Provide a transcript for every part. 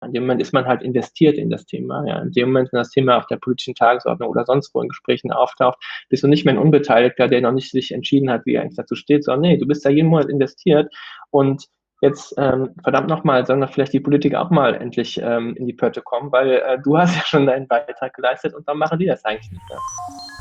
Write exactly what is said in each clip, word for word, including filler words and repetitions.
In dem Moment ist man halt investiert in das Thema. Ja. In dem Moment, wenn das Thema auf der politischen Tagesordnung oder sonst wo in Gesprächen auftaucht, bist du nicht mehr ein Unbeteiligter, der noch nicht sich entschieden hat, wie er eigentlich dazu steht, sondern nee, du bist da jeden Monat investiert und jetzt, ähm, verdammt nochmal, sollen doch vielleicht die Politiker auch mal endlich ähm, in die Pötte kommen, weil äh, du hast ja schon deinen Beitrag geleistet und dann machen die das eigentlich nicht mehr.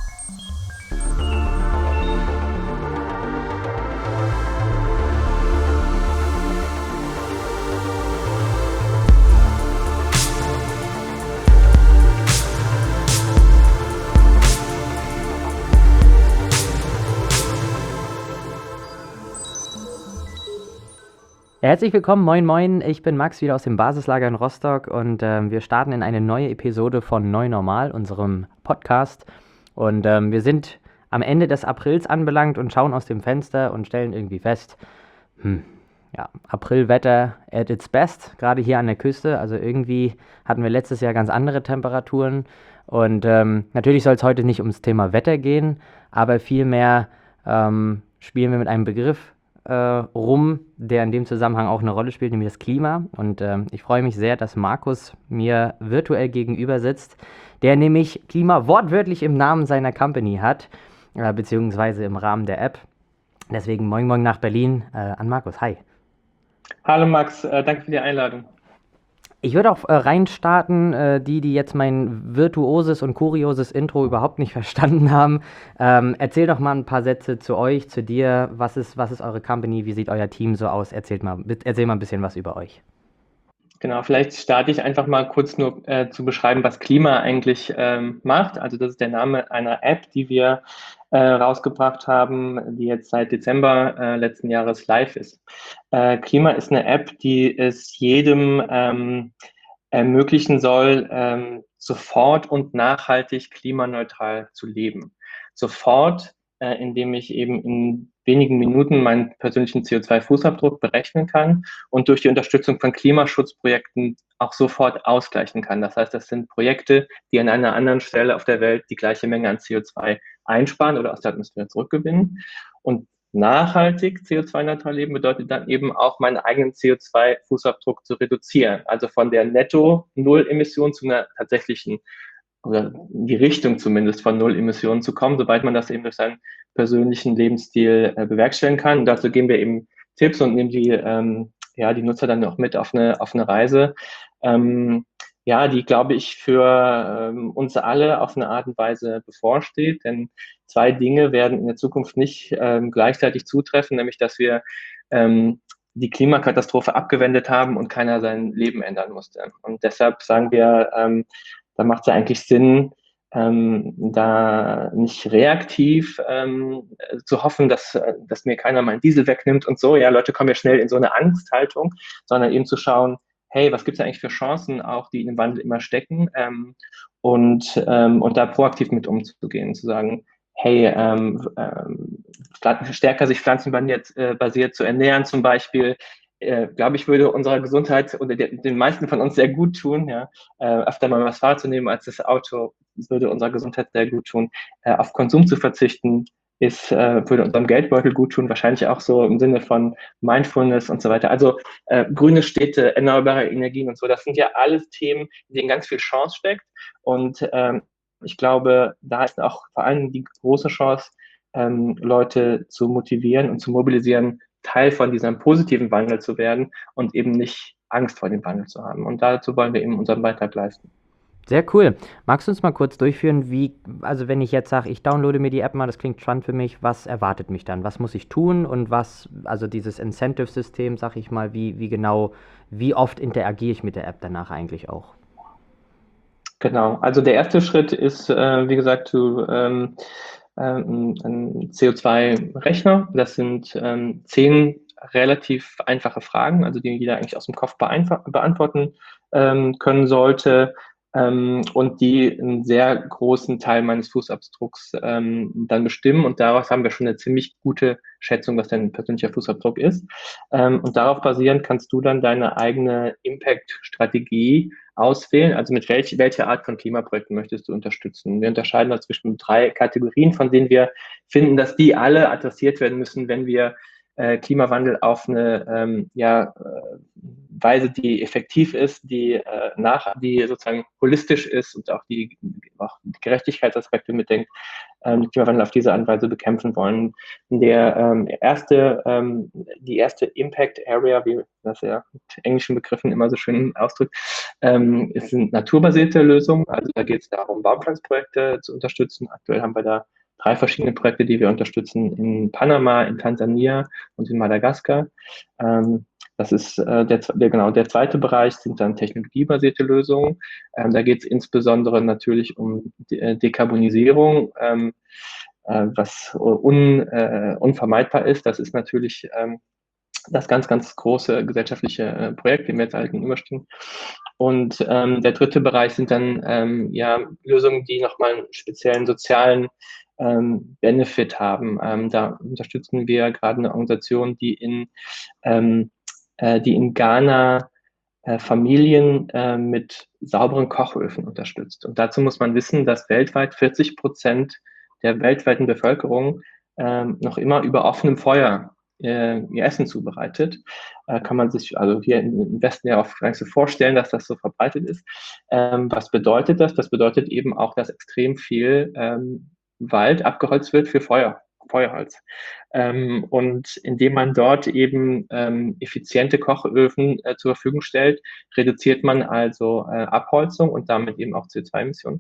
Herzlich willkommen, moin moin, ich bin Max, wieder aus dem Basislager in Rostock und ähm, wir starten in eine neue Episode von Neu Normal, unserem Podcast, und ähm, wir sind am Ende des Aprils anbelangt und schauen aus dem Fenster und stellen irgendwie fest, hm, ja, Aprilwetter at its best, gerade hier an der Küste, also irgendwie hatten wir letztes Jahr ganz andere Temperaturen und ähm, natürlich soll es heute nicht ums Thema Wetter gehen, aber vielmehr ähm, spielen wir mit einem Begriff Äh, rum, der in dem Zusammenhang auch eine Rolle spielt, nämlich das Klima. Und ähm, ich freue mich sehr, dass Markus mir virtuell gegenüber sitzt, der nämlich Klima wortwörtlich im Namen seiner Company hat, äh, beziehungsweise im Rahmen der App. Deswegen moin moin nach Berlin äh, an Markus. Hi. Hallo Max, äh, danke für die Einladung. Ich würde auch äh, reinstarten, äh, die, die jetzt mein virtuoses und kurioses Intro überhaupt nicht verstanden haben. Ähm, erzähl doch mal ein paar Sätze zu euch, zu dir. Was ist, was ist eure Company? Wie sieht euer Team so aus? Erzählt mal, erzähl mal ein bisschen was über euch. Genau, vielleicht starte ich einfach mal kurz nur äh, zu beschreiben, was Klima eigentlich ähm, macht. Also das ist der Name einer App, die wir äh, rausgebracht haben, die jetzt seit Dezember äh, letzten Jahres live ist. Äh, Klima ist eine App, die es jedem ähm, ermöglichen soll, ähm, sofort und nachhaltig klimaneutral zu leben. Sofort, äh, indem ich eben in wenigen Minuten meinen persönlichen C O zwei Fußabdruck berechnen kann und durch die Unterstützung von Klimaschutzprojekten auch sofort ausgleichen kann. Das heißt, das sind Projekte, die an einer anderen Stelle auf der Welt die gleiche Menge an C O zwei einsparen oder aus der Atmosphäre zurückgewinnen. Und nachhaltig C O zwei neutral leben bedeutet dann eben auch, meinen eigenen C O zwei Fußabdruck zu reduzieren. Also von der Netto-Null-Emission zu einer tatsächlichen, oder in die Richtung zumindest von Null-Emissionen zu kommen, sobald man das eben durch seinen persönlichen Lebensstil äh, bewerkstelligen kann. Und dazu geben wir eben Tipps und nehmen die, ähm, ja, die Nutzer dann auch mit auf eine, auf eine Reise, ähm, ja, die, glaube ich, für ähm, uns alle auf eine Art und Weise bevorsteht. Denn zwei Dinge werden in der Zukunft nicht ähm, gleichzeitig zutreffen, nämlich dass wir ähm, die Klimakatastrophe abgewendet haben und keiner sein Leben ändern musste. Und deshalb sagen wir, ähm, da macht es ja eigentlich Sinn, ähm, da nicht reaktiv ähm, zu hoffen, dass, dass mir keiner meinen Diesel wegnimmt und so. Ja, Leute kommen ja schnell in so eine Angsthaltung, sondern eben zu schauen, hey, was gibt es eigentlich für Chancen auch, die in dem Wandel immer stecken, ähm, und, ähm, und da proaktiv mit umzugehen, zu sagen, hey, ähm, ähm, stärker sich pflanzenbasiert äh, basiert zu ernähren zum Beispiel, äh, glaube ich, würde unserer Gesundheit oder de, den meisten von uns sehr gut tun, ja, äh, öfter mal das Fahrrad zu nehmen als das Auto, würde unserer Gesundheit sehr gut tun, äh, auf Konsum zu verzichten, ist, äh, würde unserem Geldbeutel gut tun, wahrscheinlich auch so im Sinne von Mindfulness und so weiter. Also äh, grüne Städte, erneuerbare Energien und so, das sind ja alles Themen, in denen ganz viel Chance steckt. Und ähm, ich glaube, da ist auch vor allem die große Chance, ähm, Leute zu motivieren und zu mobilisieren, Teil von diesem positiven Wandel zu werden und eben nicht Angst vor dem Wandel zu haben. Und dazu wollen wir eben unseren Beitrag leisten. Sehr cool. Magst du uns mal kurz durchführen, wie, also wenn ich jetzt sage, ich downloade mir die App mal, das klingt spannend für mich, was erwartet mich dann? Was muss ich tun und was, also dieses Incentive-System, sag ich mal, wie, wie genau, wie oft interagiere ich mit der App danach eigentlich auch? Genau, also der erste Schritt ist, äh, wie gesagt, du, ähm, ähm, ein C O zwei Rechner. Das sind ähm, zehn relativ einfache Fragen, also die jeder eigentlich aus dem Kopf beantworten ähm, können sollte, ähm, und die einen sehr großen Teil meines Fußabdrucks ähm, dann bestimmen. Und daraus haben wir schon eine ziemlich gute Schätzung, was dein persönlicher Fußabdruck ist. Ähm, und darauf basierend kannst du dann deine eigene Impact-Strategie auswählen, also mit welch, welcher Art von Klimaprojekten möchtest du unterstützen. Wir unterscheiden da zwischen drei Kategorien, von denen wir finden, dass die alle adressiert werden müssen, wenn wir äh, Klimawandel auf eine ähm, ja, äh, Weise, die effektiv ist, die äh, nach, die sozusagen holistisch ist und auch die, auch die Gerechtigkeitsaspekte mitdenkt, ähm, Klimawandel auf diese Art und Weise bekämpfen wollen. Der ähm, erste, ähm, die erste Impact Area, wie das ja mit englischen Begriffen immer so schön ausdrückt, ähm, ist eine naturbasierte Lösung. Also da geht es darum, Baumpflanzprojekte zu unterstützen. Aktuell haben wir da drei verschiedene Projekte, die wir unterstützen in Panama, in Tansania und in Madagaskar. Ähm, das ist äh, der, der, genau, der zweite Bereich sind dann technologiebasierte Lösungen. Ähm, da geht es insbesondere natürlich um De äh, Dekarbonisierung, ähm, äh, was un, äh, unvermeidbar ist. Das ist natürlich ähm, das ganz, ganz große gesellschaftliche äh, Projekt, dem wir jetzt alle gegenüberstehen. Und ähm, der dritte Bereich sind dann ähm, ja Lösungen, die nochmal einen speziellen sozialen ähm, Benefit haben. Ähm, da unterstützen wir gerade eine Organisation, die in, ähm, äh, die in Ghana äh, Familien äh, mit sauberen Kochöfen unterstützt. Und dazu muss man wissen, dass weltweit vierzig Prozent der weltweiten Bevölkerung ähm, noch immer über offenem Feuer äh, ihr Essen zubereitet. Äh, kann man sich also hier im Westen ja auch gar nicht so vorstellen, dass das so verbreitet ist. Ähm, was bedeutet das? Das bedeutet eben auch, dass extrem viel ähm, Wald abgeholzt wird für Feuer. Feuerholz. Ähm, und indem man dort eben ähm, effiziente Kochöfen äh, zur Verfügung stellt, reduziert man also äh, Abholzung und damit eben auch C O zwei Emissionen.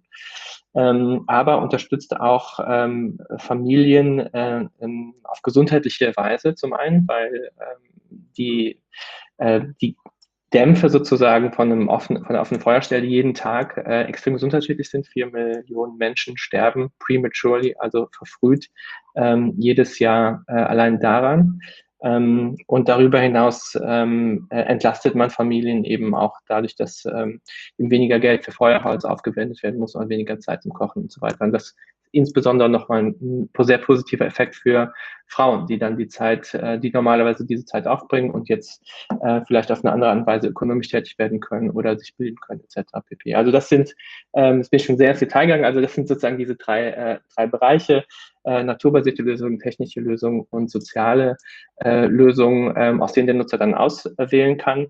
Ähm, aber unterstützt auch ähm, Familien äh, in, auf gesundheitliche Weise zum einen, weil ähm, die, äh, die Dämpfe sozusagen von, einem offenen, von einer offenen Feuerstelle jeden Tag äh, extrem gesundheitsschädlich sind. Vier Millionen Menschen sterben prematurely, also verfrüht, ähm, jedes Jahr äh, allein daran. Ähm, und darüber hinaus ähm, äh, entlastet man Familien eben auch dadurch, dass ähm, eben weniger Geld für Feuerholz aufgewendet werden muss und weniger Zeit zum Kochen und so weiter. Und das insbesondere nochmal ein sehr positiver Effekt für Frauen, die dann die Zeit, äh, die normalerweise diese Zeit aufbringen und jetzt äh, vielleicht auf eine andere Art und Weise ökonomisch tätig werden können oder sich bilden können, et cetera pp. Also das sind, ähm, das bin ich schon sehr ins Detail gegangen, also das sind sozusagen diese drei, äh, drei Bereiche, äh, naturbasierte Lösungen, technische Lösungen und soziale äh, Lösungen, ähm, aus denen der Nutzer dann auswählen kann.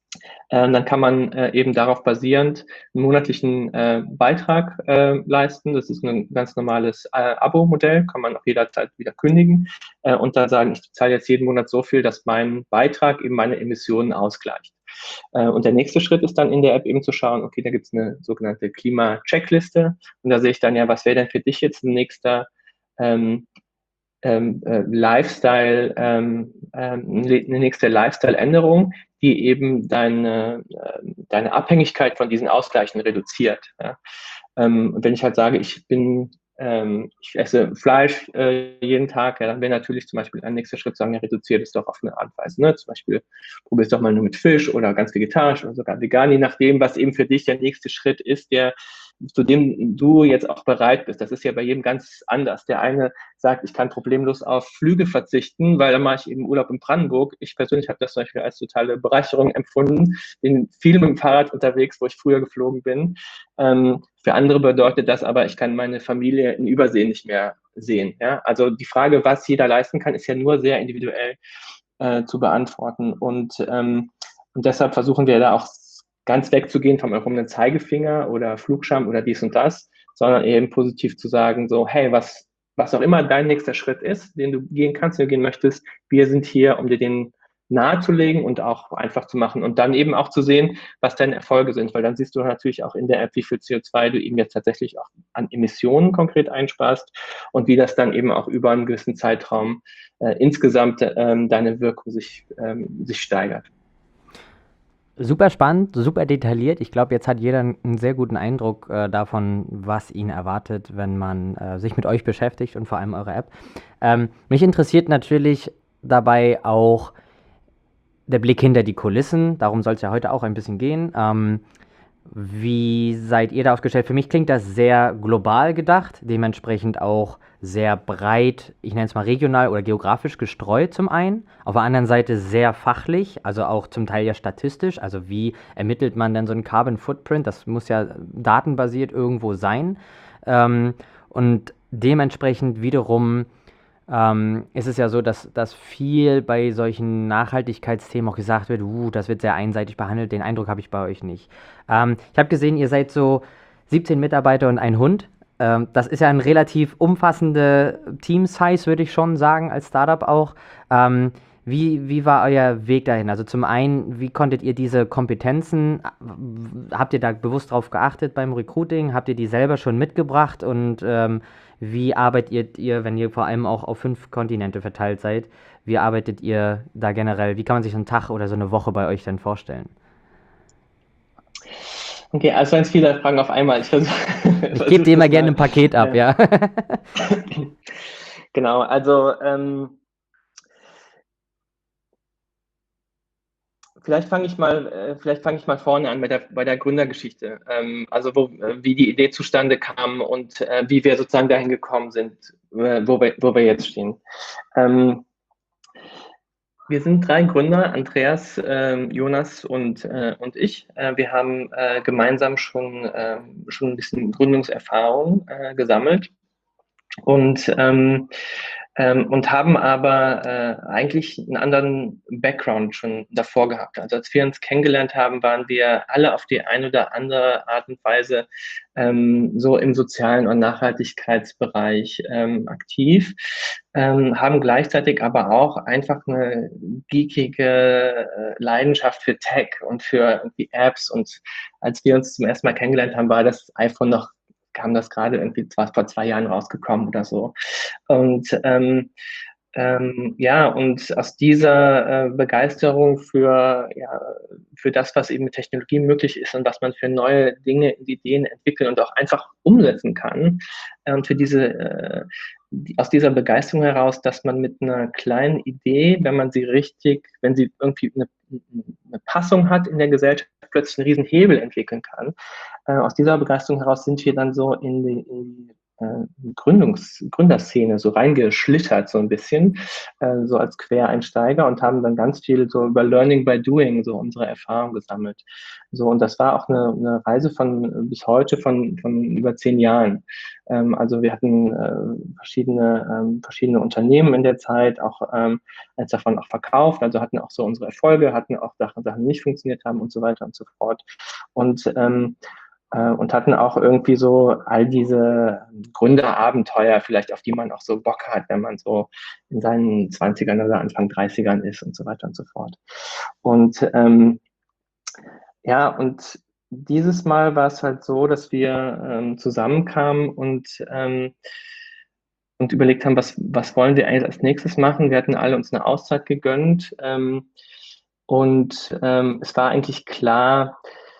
Ähm, dann kann man äh, eben darauf basierend einen monatlichen äh, Beitrag äh, leisten. Das ist ein ganz normales äh, Abo-Modell, kann man auch jederzeit wieder kündigen äh, und dann sagen, ich zahle jetzt jeden Monat so viel, dass mein Beitrag eben meine Emissionen ausgleicht. Äh, und der nächste Schritt ist dann in der App eben zu schauen, okay, da gibt es eine sogenannte Klima-Checkliste und da sehe ich dann ja, was wäre denn für dich jetzt ein nächster ähm, ähm, äh, Lifestyle, ähm, ähm, eine nächste Lifestyle-Änderung, die eben deine, äh, deine Abhängigkeit von diesen Ausgleichen reduziert. Ja? Ähm, wenn ich halt sage, ich bin, ähm, ich esse Fleisch äh, jeden Tag, ja, dann wäre natürlich zum Beispiel ein nächster Schritt sagen, ja, reduziert es doch auf eine Art und Weise. Ne? Zum Beispiel probier es doch mal nur mit Fisch oder ganz vegetarisch oder sogar vegan, je nachdem, was eben für dich der nächste Schritt ist, der zu dem du jetzt auch bereit bist. Das ist ja bei jedem ganz anders. Der eine sagt, ich kann problemlos auf Flüge verzichten, weil dann mache ich eben Urlaub in Brandenburg. Ich persönlich habe das zum Beispiel als totale Bereicherung empfunden. Bin viel mit dem Fahrrad unterwegs, wo ich früher geflogen bin. Ähm, für andere bedeutet das aber, ich kann meine Familie in Übersee nicht mehr sehen. Ja? Also die Frage, was jeder leisten kann, ist ja nur sehr individuell äh, zu beantworten. Und, ähm, und deshalb versuchen wir da auch ganz wegzugehen vom erhobenen Zeigefinger oder Flugscham oder dies und das, sondern eben positiv zu sagen, so, hey, was, was auch immer dein nächster Schritt ist, den du gehen kannst, den du gehen möchtest, wir sind hier, um dir den nahezulegen und auch einfach zu machen und dann eben auch zu sehen, was deine Erfolge sind, weil dann siehst du natürlich auch in der App, wie viel C O zwei du eben jetzt tatsächlich auch an Emissionen konkret einsparst und wie das dann eben auch über einen gewissen Zeitraum äh, insgesamt ähm, deine Wirkung sich, ähm, sich steigert. Super spannend, super detailliert. Ich glaube, jetzt hat jeder einen sehr guten Eindruck äh, davon, was ihn erwartet, wenn man äh, sich mit euch beschäftigt und vor allem eure App. Ähm, mich interessiert natürlich dabei auch der Blick hinter die Kulissen. Darum soll es ja heute auch ein bisschen gehen. Ähm, wie seid ihr da aufgestellt? Für mich klingt das sehr global gedacht, dementsprechend auch sehr breit, ich nenne es mal regional oder geografisch gestreut zum einen. Auf der anderen Seite sehr fachlich, also auch zum Teil ja statistisch. Also wie ermittelt man denn so einen Carbon Footprint? Das muss ja datenbasiert irgendwo sein. Ähm, und dementsprechend wiederum ähm, ist es ja so, dass, dass viel bei solchen Nachhaltigkeitsthemen auch gesagt wird, uh, das wird sehr einseitig behandelt. Den Eindruck habe ich bei euch nicht. Ähm, ich habe gesehen, ihr seid so siebzehn Mitarbeiter und ein Hund. Ähm, das ist ja ein relativ umfassende Team-Size, würde ich schon sagen, als Startup auch. Ähm, wie, wie war euer Weg dahin? Also zum einen, wie konntet ihr diese Kompetenzen, habt ihr da bewusst drauf geachtet beim Recruiting? Habt ihr die selber schon mitgebracht? Und ähm, wie arbeitet ihr, wenn ihr vor allem auch auf fünf Kontinente verteilt seid? Wie arbeitet ihr da generell? Wie kann man sich so einen Tag oder so eine Woche bei euch denn vorstellen? Okay, also ganz viele Fragen auf einmal. Ich versuche Ich gebe versuch dir immer das gerne mal. ein Paket ab, Äh, ja. genau, also ähm, vielleicht fange ich mal, äh, vielleicht fange ich mal vorne an bei der, bei der Gründergeschichte. Ähm, also wo, äh, wie die Idee zustande kam und äh, wie wir sozusagen dahin gekommen sind, äh, wo wir, wo wir jetzt stehen. Ähm, Wir sind drei Gründer, Andreas, ähm, Jonas und, äh, und ich. Äh, wir haben äh, gemeinsam schon, äh, schon ein bisschen Gründungserfahrung äh, gesammelt und, ähm, ähm, und haben aber äh, eigentlich einen anderen Background schon davor gehabt. Also als wir uns kennengelernt haben, waren wir alle auf die eine oder andere Art und Weise ähm, so im sozialen und Nachhaltigkeitsbereich ähm, aktiv, ähm, haben gleichzeitig aber auch einfach eine geekige äh, Leidenschaft für Tech und für irgendwie Apps. Und als wir uns zum ersten Mal kennengelernt haben, war das iPhone noch, kam das gerade irgendwie zwar vor zwei Jahren rausgekommen oder so. Und ähm, ähm, ja, und aus dieser äh, Begeisterung für, ja, für das, was eben mit Technologie möglich ist und was man für neue Dinge, Ideen entwickeln und auch einfach umsetzen kann, äh, und für diese, äh, die, aus dieser Begeisterung heraus, dass man mit einer kleinen Idee, wenn man sie richtig, wenn sie irgendwie eine, eine Passung hat in der Gesellschaft, plötzlich einen riesen Hebel entwickeln kann. Äh, aus dieser Begeisterung heraus sind wir dann so in die, in die äh, Gründungs Gründerszene so reingeschlittert, so ein bisschen, äh, so als Quereinsteiger und haben dann ganz viel so über Learning by Doing so unsere Erfahrung gesammelt. So, und das war auch eine, eine Reise von bis heute von, von über zehn Jahren. Ähm, also wir hatten äh, verschiedene, ähm, verschiedene Unternehmen in der Zeit, auch ähm, eins davon auch verkauft, also hatten auch so unsere Erfolge, hatten auch Sachen, Sachen die nicht funktioniert haben und so weiter und so fort. Und ähm, äh, und hatten auch irgendwie so all diese Gründerabenteuer, vielleicht auf die man auch so Bock hat, wenn man so in seinen Zwanzigern oder Anfang Dreißigern ist und so weiter und so fort. Und ähm, ja, und dieses Mal war es halt so, dass wir ähm, zusammenkamen und, ähm, und überlegt haben, was, was wollen wir eigentlich als nächstes machen. Wir hatten alle uns eine Auszeit gegönnt, ähm, und ähm, es war eigentlich klar,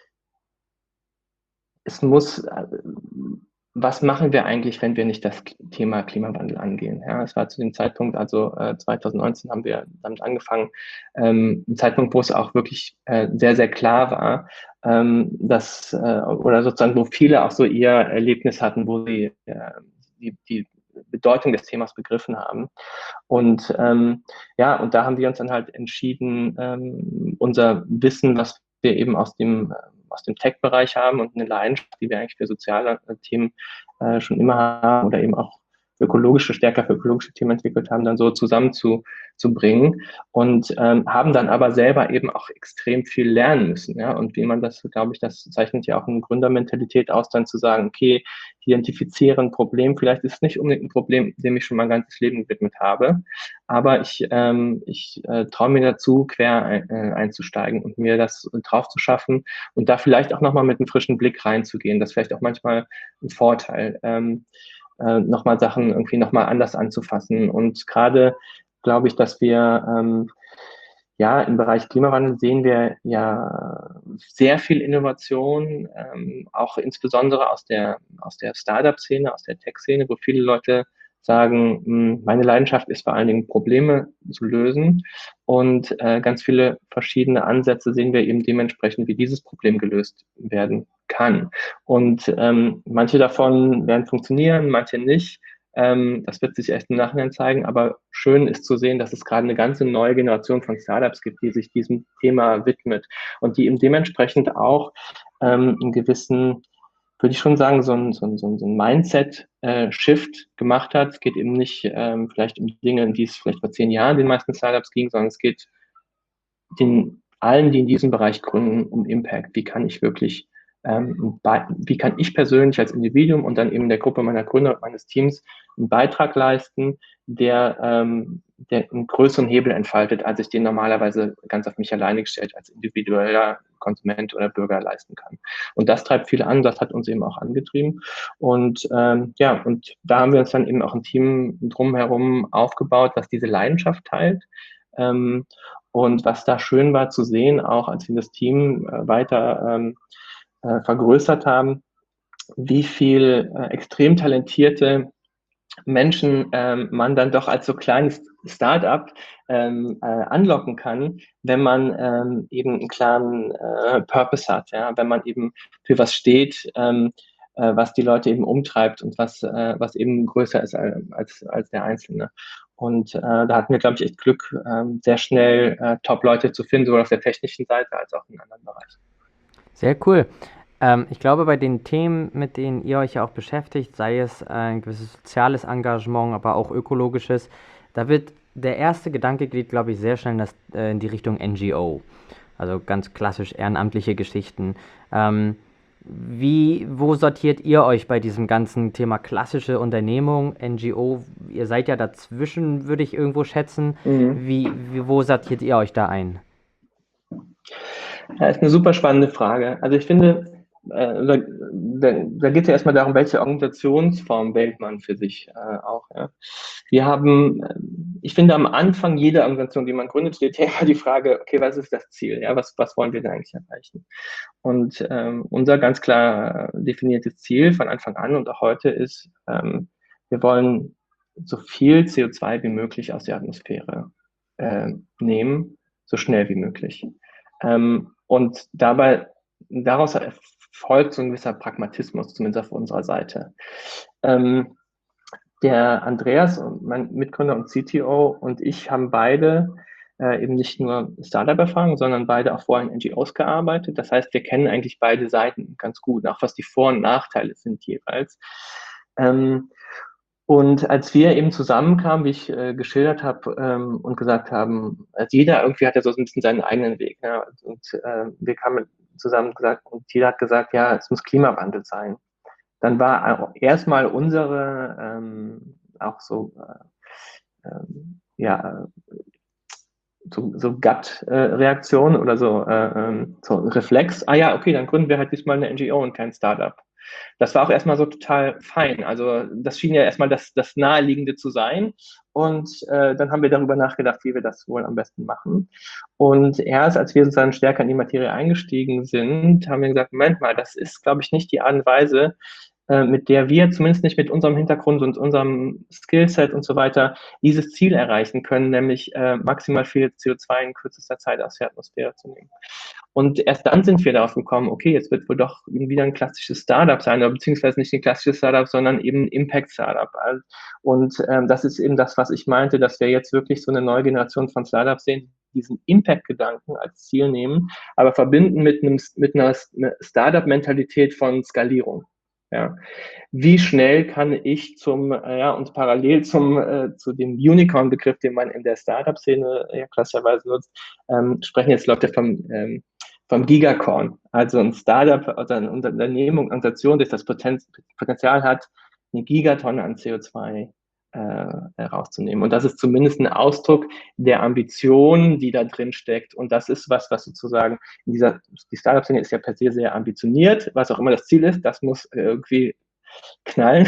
es muss, äh, was machen wir eigentlich, wenn wir nicht das Thema Klimawandel angehen? Ja, es war zu dem Zeitpunkt, also äh, zwanzig neunzehn haben wir damit angefangen, ähm, ein Zeitpunkt, wo es auch wirklich äh, sehr, sehr klar war, ähm, dass, äh, oder sozusagen, wo viele auch so ihr Erlebnis hatten, wo sie äh, die, die Bedeutung des Themas begriffen haben. Und ähm, ja, und da haben wir uns dann halt entschieden, ähm, unser Wissen, was wir eben aus dem, äh, aus dem Tech-Bereich haben und eine Leidenschaft, die wir eigentlich für soziale äh, Themen äh, schon immer haben oder eben auch für ökologische, stärker für ökologische Themen entwickelt haben, dann so zusammen zu, zu bringen und ähm, haben dann aber selber eben auch extrem viel lernen müssen. Ja? Und wie man das, glaube ich, das zeichnet ja auch eine Gründermentalität aus, dann zu sagen, okay, identifiziere ein Problem, vielleicht ist es nicht unbedingt ein Problem, dem ich schon mein ganzes Leben gewidmet habe, aber ich, ähm, ich äh, traue mir dazu, quer ein, äh, einzusteigen und mir das drauf zu schaffen und da vielleicht auch nochmal mit einem frischen Blick reinzugehen. Das ist vielleicht auch manchmal ein Vorteil, ähm, äh, nochmal Sachen irgendwie nochmal anders anzufassen. Und gerade glaube ich, dass wir ähm, ja, im Bereich Klimawandel sehen wir ja sehr viel Innovation, ähm, auch insbesondere aus der, aus der Startup-Szene, aus der Tech-Szene, wo viele Leute sagen, mh, meine Leidenschaft ist vor allen Dingen Probleme zu lösen. Und äh, ganz viele verschiedene Ansätze sehen wir eben dementsprechend, wie dieses Problem gelöst werden kann. Und ähm, manche davon werden funktionieren, manche nicht. Ähm, das wird sich erst im Nachhinein zeigen, aber schön ist zu sehen, dass es gerade eine ganze neue Generation von Startups gibt, die sich diesem Thema widmet und die eben dementsprechend auch ähm, einen gewissen würde ich schon sagen, so ein, so ein, so ein so ein Mindset-Shift gemacht hat. Es geht eben nicht ähm, vielleicht um Dinge, in die es vielleicht vor zehn Jahren den meisten Startups ging, sondern es geht den allen, die in diesem Bereich gründen, um Impact. Wie kann ich wirklich, ähm, wie kann ich persönlich als Individuum und dann eben der Gruppe meiner Gründer und meines Teams einen Beitrag leisten, der, ähm, der einen größeren Hebel entfaltet, als ich den normalerweise ganz auf mich alleine gestellt als individueller Konsument oder Bürger leisten kann. Und das treibt viele an, das hat uns eben auch angetrieben. Und ähm, ja, und da haben wir uns dann eben auch ein Team drumherum aufgebaut, was diese Leidenschaft teilt. Ähm, und was da schön war zu sehen, auch als wir das Team äh, weiter ähm, äh, vergrößert haben, wie viel äh, extrem talentierte Menschen ähm, man dann doch als so kleines Startup ähm, äh, anlocken kann, wenn man ähm, eben einen klaren äh, Purpose hat, ja, wenn man eben für was steht, ähm, äh, was die Leute eben umtreibt und was, äh, was eben größer ist als, als der Einzelne. Und äh, da hatten wir, glaube ich, echt Glück, ähm, sehr schnell äh, Top-Leute zu finden, sowohl auf der technischen Seite als auch in anderen Bereichen. Sehr cool. Ähm, ich glaube, bei den Themen, mit denen ihr euch ja auch beschäftigt, sei es ein gewisses soziales Engagement, aber auch ökologisches, da wird der erste Gedanke geht, glaube ich, sehr schnell in, das, äh, in die Richtung N G O. Also ganz klassisch ehrenamtliche Geschichten. Ähm, wie, wo sortiert ihr euch bei diesem ganzen Thema klassische Unternehmung, N G O? Ihr seid ja dazwischen, würde ich irgendwo schätzen. Mhm. Wie, wie, wo sortiert ihr euch da ein? Ja, ist eine super spannende Frage. Also ich finde, äh, da, da, da geht es ja erstmal darum, welche Organisationsform wählt man für sich äh, auch. Ja. Wir haben, äh, ich finde, am Anfang jeder Organisation, die man gründet, steht ja immer die Frage, okay, was ist das Ziel? Ja, was, was wollen wir denn eigentlich erreichen? Und ähm, unser ganz klar definiertes Ziel von Anfang an und auch heute ist, ähm, wir wollen so viel C O zwei wie möglich aus der Atmosphäre äh, nehmen, so schnell wie möglich. Ähm, und dabei, daraus folgt so ein gewisser Pragmatismus, zumindest auf unserer Seite. Ähm, der Andreas, mein Mitgründer und C T O, und ich haben beide äh, eben nicht nur Startup-Erfahrung, sondern beide auch vorher in N G Os gearbeitet. Das heißt, wir kennen eigentlich beide Seiten ganz gut, auch was die Vor- und Nachteile sind jeweils. Ähm, und als wir eben zusammenkamen, wie ich äh, geschildert habe ähm, und gesagt haben, also jeder irgendwie hat ja so ein bisschen seinen eigenen Weg. Ne? Und äh, wir kamen zusammen gesagt, und jeder hat gesagt, ja, es muss Klimawandel sein. Dann war erstmal unsere ähm, auch so, äh, ähm, ja, so, so Gut-Reaktion oder so, äh, ähm, so ein Reflex. Ah ja, okay, dann gründen wir halt diesmal eine N G O und kein Startup. Das war auch erstmal so total fein. Also das schien ja erstmal das, das Naheliegende zu sein. Und äh, dann haben wir darüber nachgedacht, wie wir das wohl am besten machen. Und erst als wir sozusagen stärker in die Materie eingestiegen sind, haben wir gesagt, Moment mal, das ist, glaube ich, nicht die Art und Weise, äh, mit der wir, zumindest nicht mit unserem Hintergrund und unserem Skillset und so weiter, dieses Ziel erreichen können, nämlich äh, maximal viel C O zwei in kürzester Zeit aus der Atmosphäre zu nehmen. Und erst dann sind wir darauf gekommen, okay, jetzt wird wohl doch wieder ein klassisches Startup sein, oder beziehungsweise nicht ein klassisches Startup, sondern eben ein Impact-Startup. Und ähm, das ist eben das, was ich meinte, dass wir jetzt wirklich so eine neue Generation von Startups sehen, die diesen Impact-Gedanken als Ziel nehmen, aber verbinden mit, einem, mit einer Startup-Mentalität von Skalierung. Ja. Wie schnell kann ich zum, ja, und parallel zum, äh, zu dem Unicorn-Begriff, den man in der Startup-Szene ja klassischerweise nutzt, ähm, sprechen jetzt Leute vom, ähm, vom Gigacorn, also ein Startup oder eine Unternehmung, Organisation, das das Potenz Potenzial hat, eine Gigatonne an C O zwei äh, herauszunehmen. Und das ist zumindest ein Ausdruck der Ambition, die da drin steckt. Und das ist was, was sozusagen in dieser, die Startup-Szene ist ja per se sehr ambitioniert, was auch immer das Ziel ist, das muss irgendwie knallen.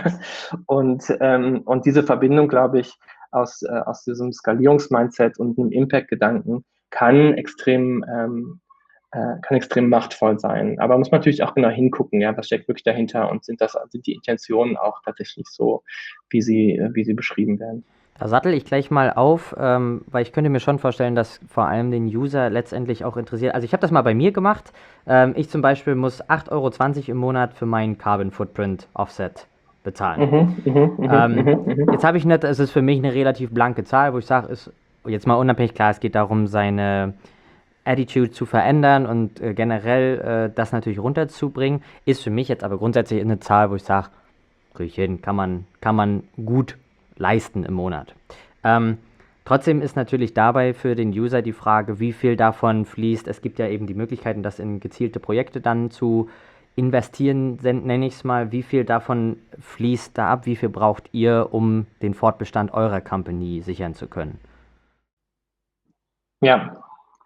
und, ähm, und diese Verbindung, glaube ich, aus, äh, aus diesem Skalierungsmindset und einem Impact-Gedanken kann extrem ähm, äh, kann extrem machtvoll sein. Aber muss man natürlich auch genau hingucken, ja, was steckt wirklich dahinter und sind das, sind die Intentionen auch tatsächlich so, wie sie, wie sie beschrieben werden. Da sattel ich gleich mal auf, ähm, weil ich könnte mir schon vorstellen, dass vor allem den User letztendlich auch interessiert. Also ich habe das mal bei mir gemacht. Ähm, ich zum Beispiel muss acht Euro zwanzig im Monat für meinen Carbon Footprint Offset bezahlen. Mhm, mhm, ähm, mhm, mhm. Jetzt habe ich nicht, es ist für mich eine relativ blanke Zahl, wo ich sage, ist jetzt mal unabhängig, klar, es geht darum, seine Attitude zu verändern und äh, generell äh, das natürlich runterzubringen, ist für mich jetzt aber grundsätzlich eine Zahl, wo ich sage, kriege ich hin, kann man, kann man gut leisten im Monat. Ähm, trotzdem ist natürlich dabei für den User die Frage, wie viel davon fließt. Es gibt ja eben die Möglichkeiten, das in gezielte Projekte dann zu investieren, nenne ich es mal. Wie viel davon fließt da ab? Wie viel braucht ihr, um den Fortbestand eurer Company sichern zu können? Ja,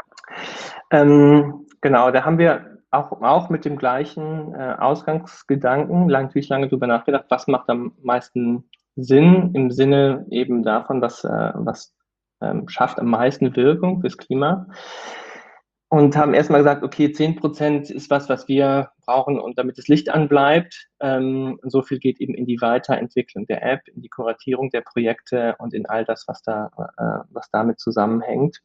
ähm, genau, da haben wir auch, auch mit dem gleichen äh, Ausgangsgedanken lang, natürlich lange drüber nachgedacht, was macht am meisten Sinn im Sinne eben davon, was, äh, was ähm, schafft am meisten Wirkung fürs Klima. Und haben erstmal gesagt, okay, zehn Prozent ist was, was wir brauchen, und damit das Licht anbleibt. Ähm, so viel geht eben in die Weiterentwicklung der App, in die Kuratierung der Projekte und in all das, was da, äh, was damit zusammenhängt.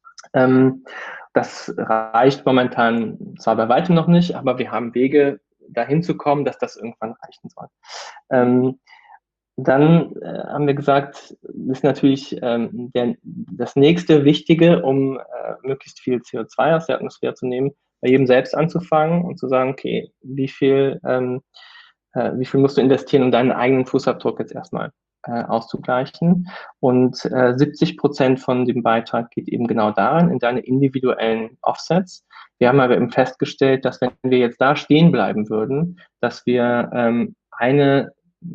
Ähm, das reicht momentan zwar bei weitem noch nicht, aber wir haben Wege, dahin zu kommen, dass das irgendwann reichen soll. Ähm, dann äh, haben wir gesagt, ist natürlich ähm, der, das nächste Wichtige, um äh, möglichst viel C O zwei aus der Atmosphäre zu nehmen, bei jedem selbst anzufangen und zu sagen, okay, wie viel, ähm, äh, wie viel musst du investieren, um deinen eigenen Fußabdruck jetzt erstmal äh, auszugleichen. Und äh, siebzig Prozent von dem Beitrag geht eben genau daran, in deine individuellen Offsets. Wir haben aber eben festgestellt, dass wenn wir jetzt da stehen bleiben würden, dass wir ähm, eine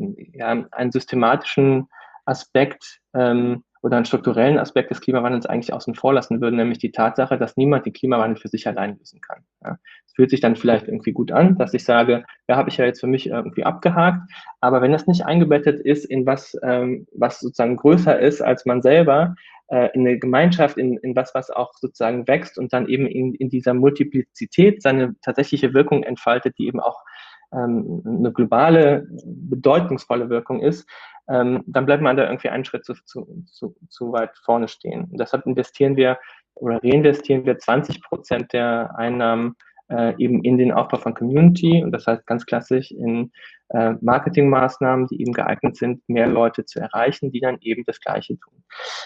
ja, einen systematischen Aspekt ähm, oder einen strukturellen Aspekt des Klimawandels eigentlich außen vor lassen würden, nämlich die Tatsache, dass niemand den Klimawandel für sich allein lösen kann. Ja. Es fühlt sich dann vielleicht irgendwie gut an, dass ich sage, ja, habe ich ja jetzt für mich irgendwie abgehakt, aber wenn das nicht eingebettet ist in was, ähm, was sozusagen größer ist als man selber, äh, in eine Gemeinschaft, in, in was, was auch sozusagen wächst und dann eben in, in dieser Multiplizität seine tatsächliche Wirkung entfaltet, die eben auch ähm, eine globale, bedeutungsvolle Wirkung ist, ähm, dann bleibt man da irgendwie einen Schritt zu, zu, zu, zu weit vorne stehen. Und deshalb investieren wir oder reinvestieren wir zwanzig Prozent der Einnahmen äh, eben in den Aufbau von Community, und das heißt ganz klassisch in äh, Marketingmaßnahmen, die eben geeignet sind, mehr Leute zu erreichen, die dann eben das Gleiche tun.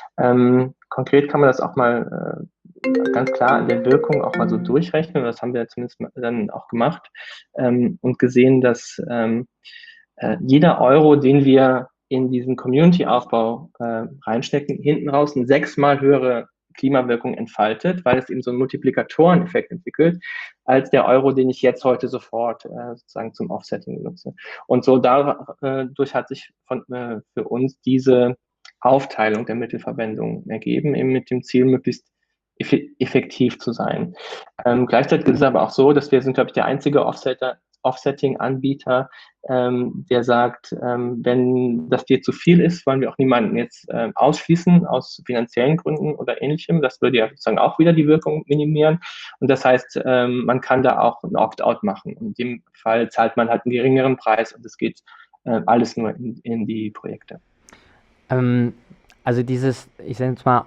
Ähm, konkret kann man das auch mal äh, ganz klar an der Wirkung auch mal so durchrechnen. Das haben wir zumindest dann auch gemacht ähm, und gesehen, dass ähm, äh, jeder Euro, den wir in diesen Community-Aufbau äh, reinstecken, hinten raus eine sechsmal höhere Klimawirkung entfaltet, weil es eben so einen Multiplikatoreneffekt entwickelt, als der Euro, den ich jetzt heute sofort äh, sozusagen zum Offsetting benutze. Und so dadurch hat sich von, äh, für uns diese Aufteilung der Mittelverwendung ergeben, eben mit dem Ziel, möglichst effektiv zu sein. Ähm, gleichzeitig ist es aber auch so, dass wir sind, glaube ich, der einzige Offsetter, Offsetting-Anbieter, ähm, der sagt, ähm, wenn das dir zu viel ist, wollen wir auch niemanden jetzt ähm, ausschließen aus finanziellen Gründen oder ähnlichem. Das würde ja sozusagen auch wieder die Wirkung minimieren. Und das heißt, ähm, man kann da auch ein Opt-out machen. Und in dem Fall zahlt man halt einen geringeren Preis und es geht äh, alles nur in, in die Projekte. Ähm, also dieses, ich sage jetzt mal,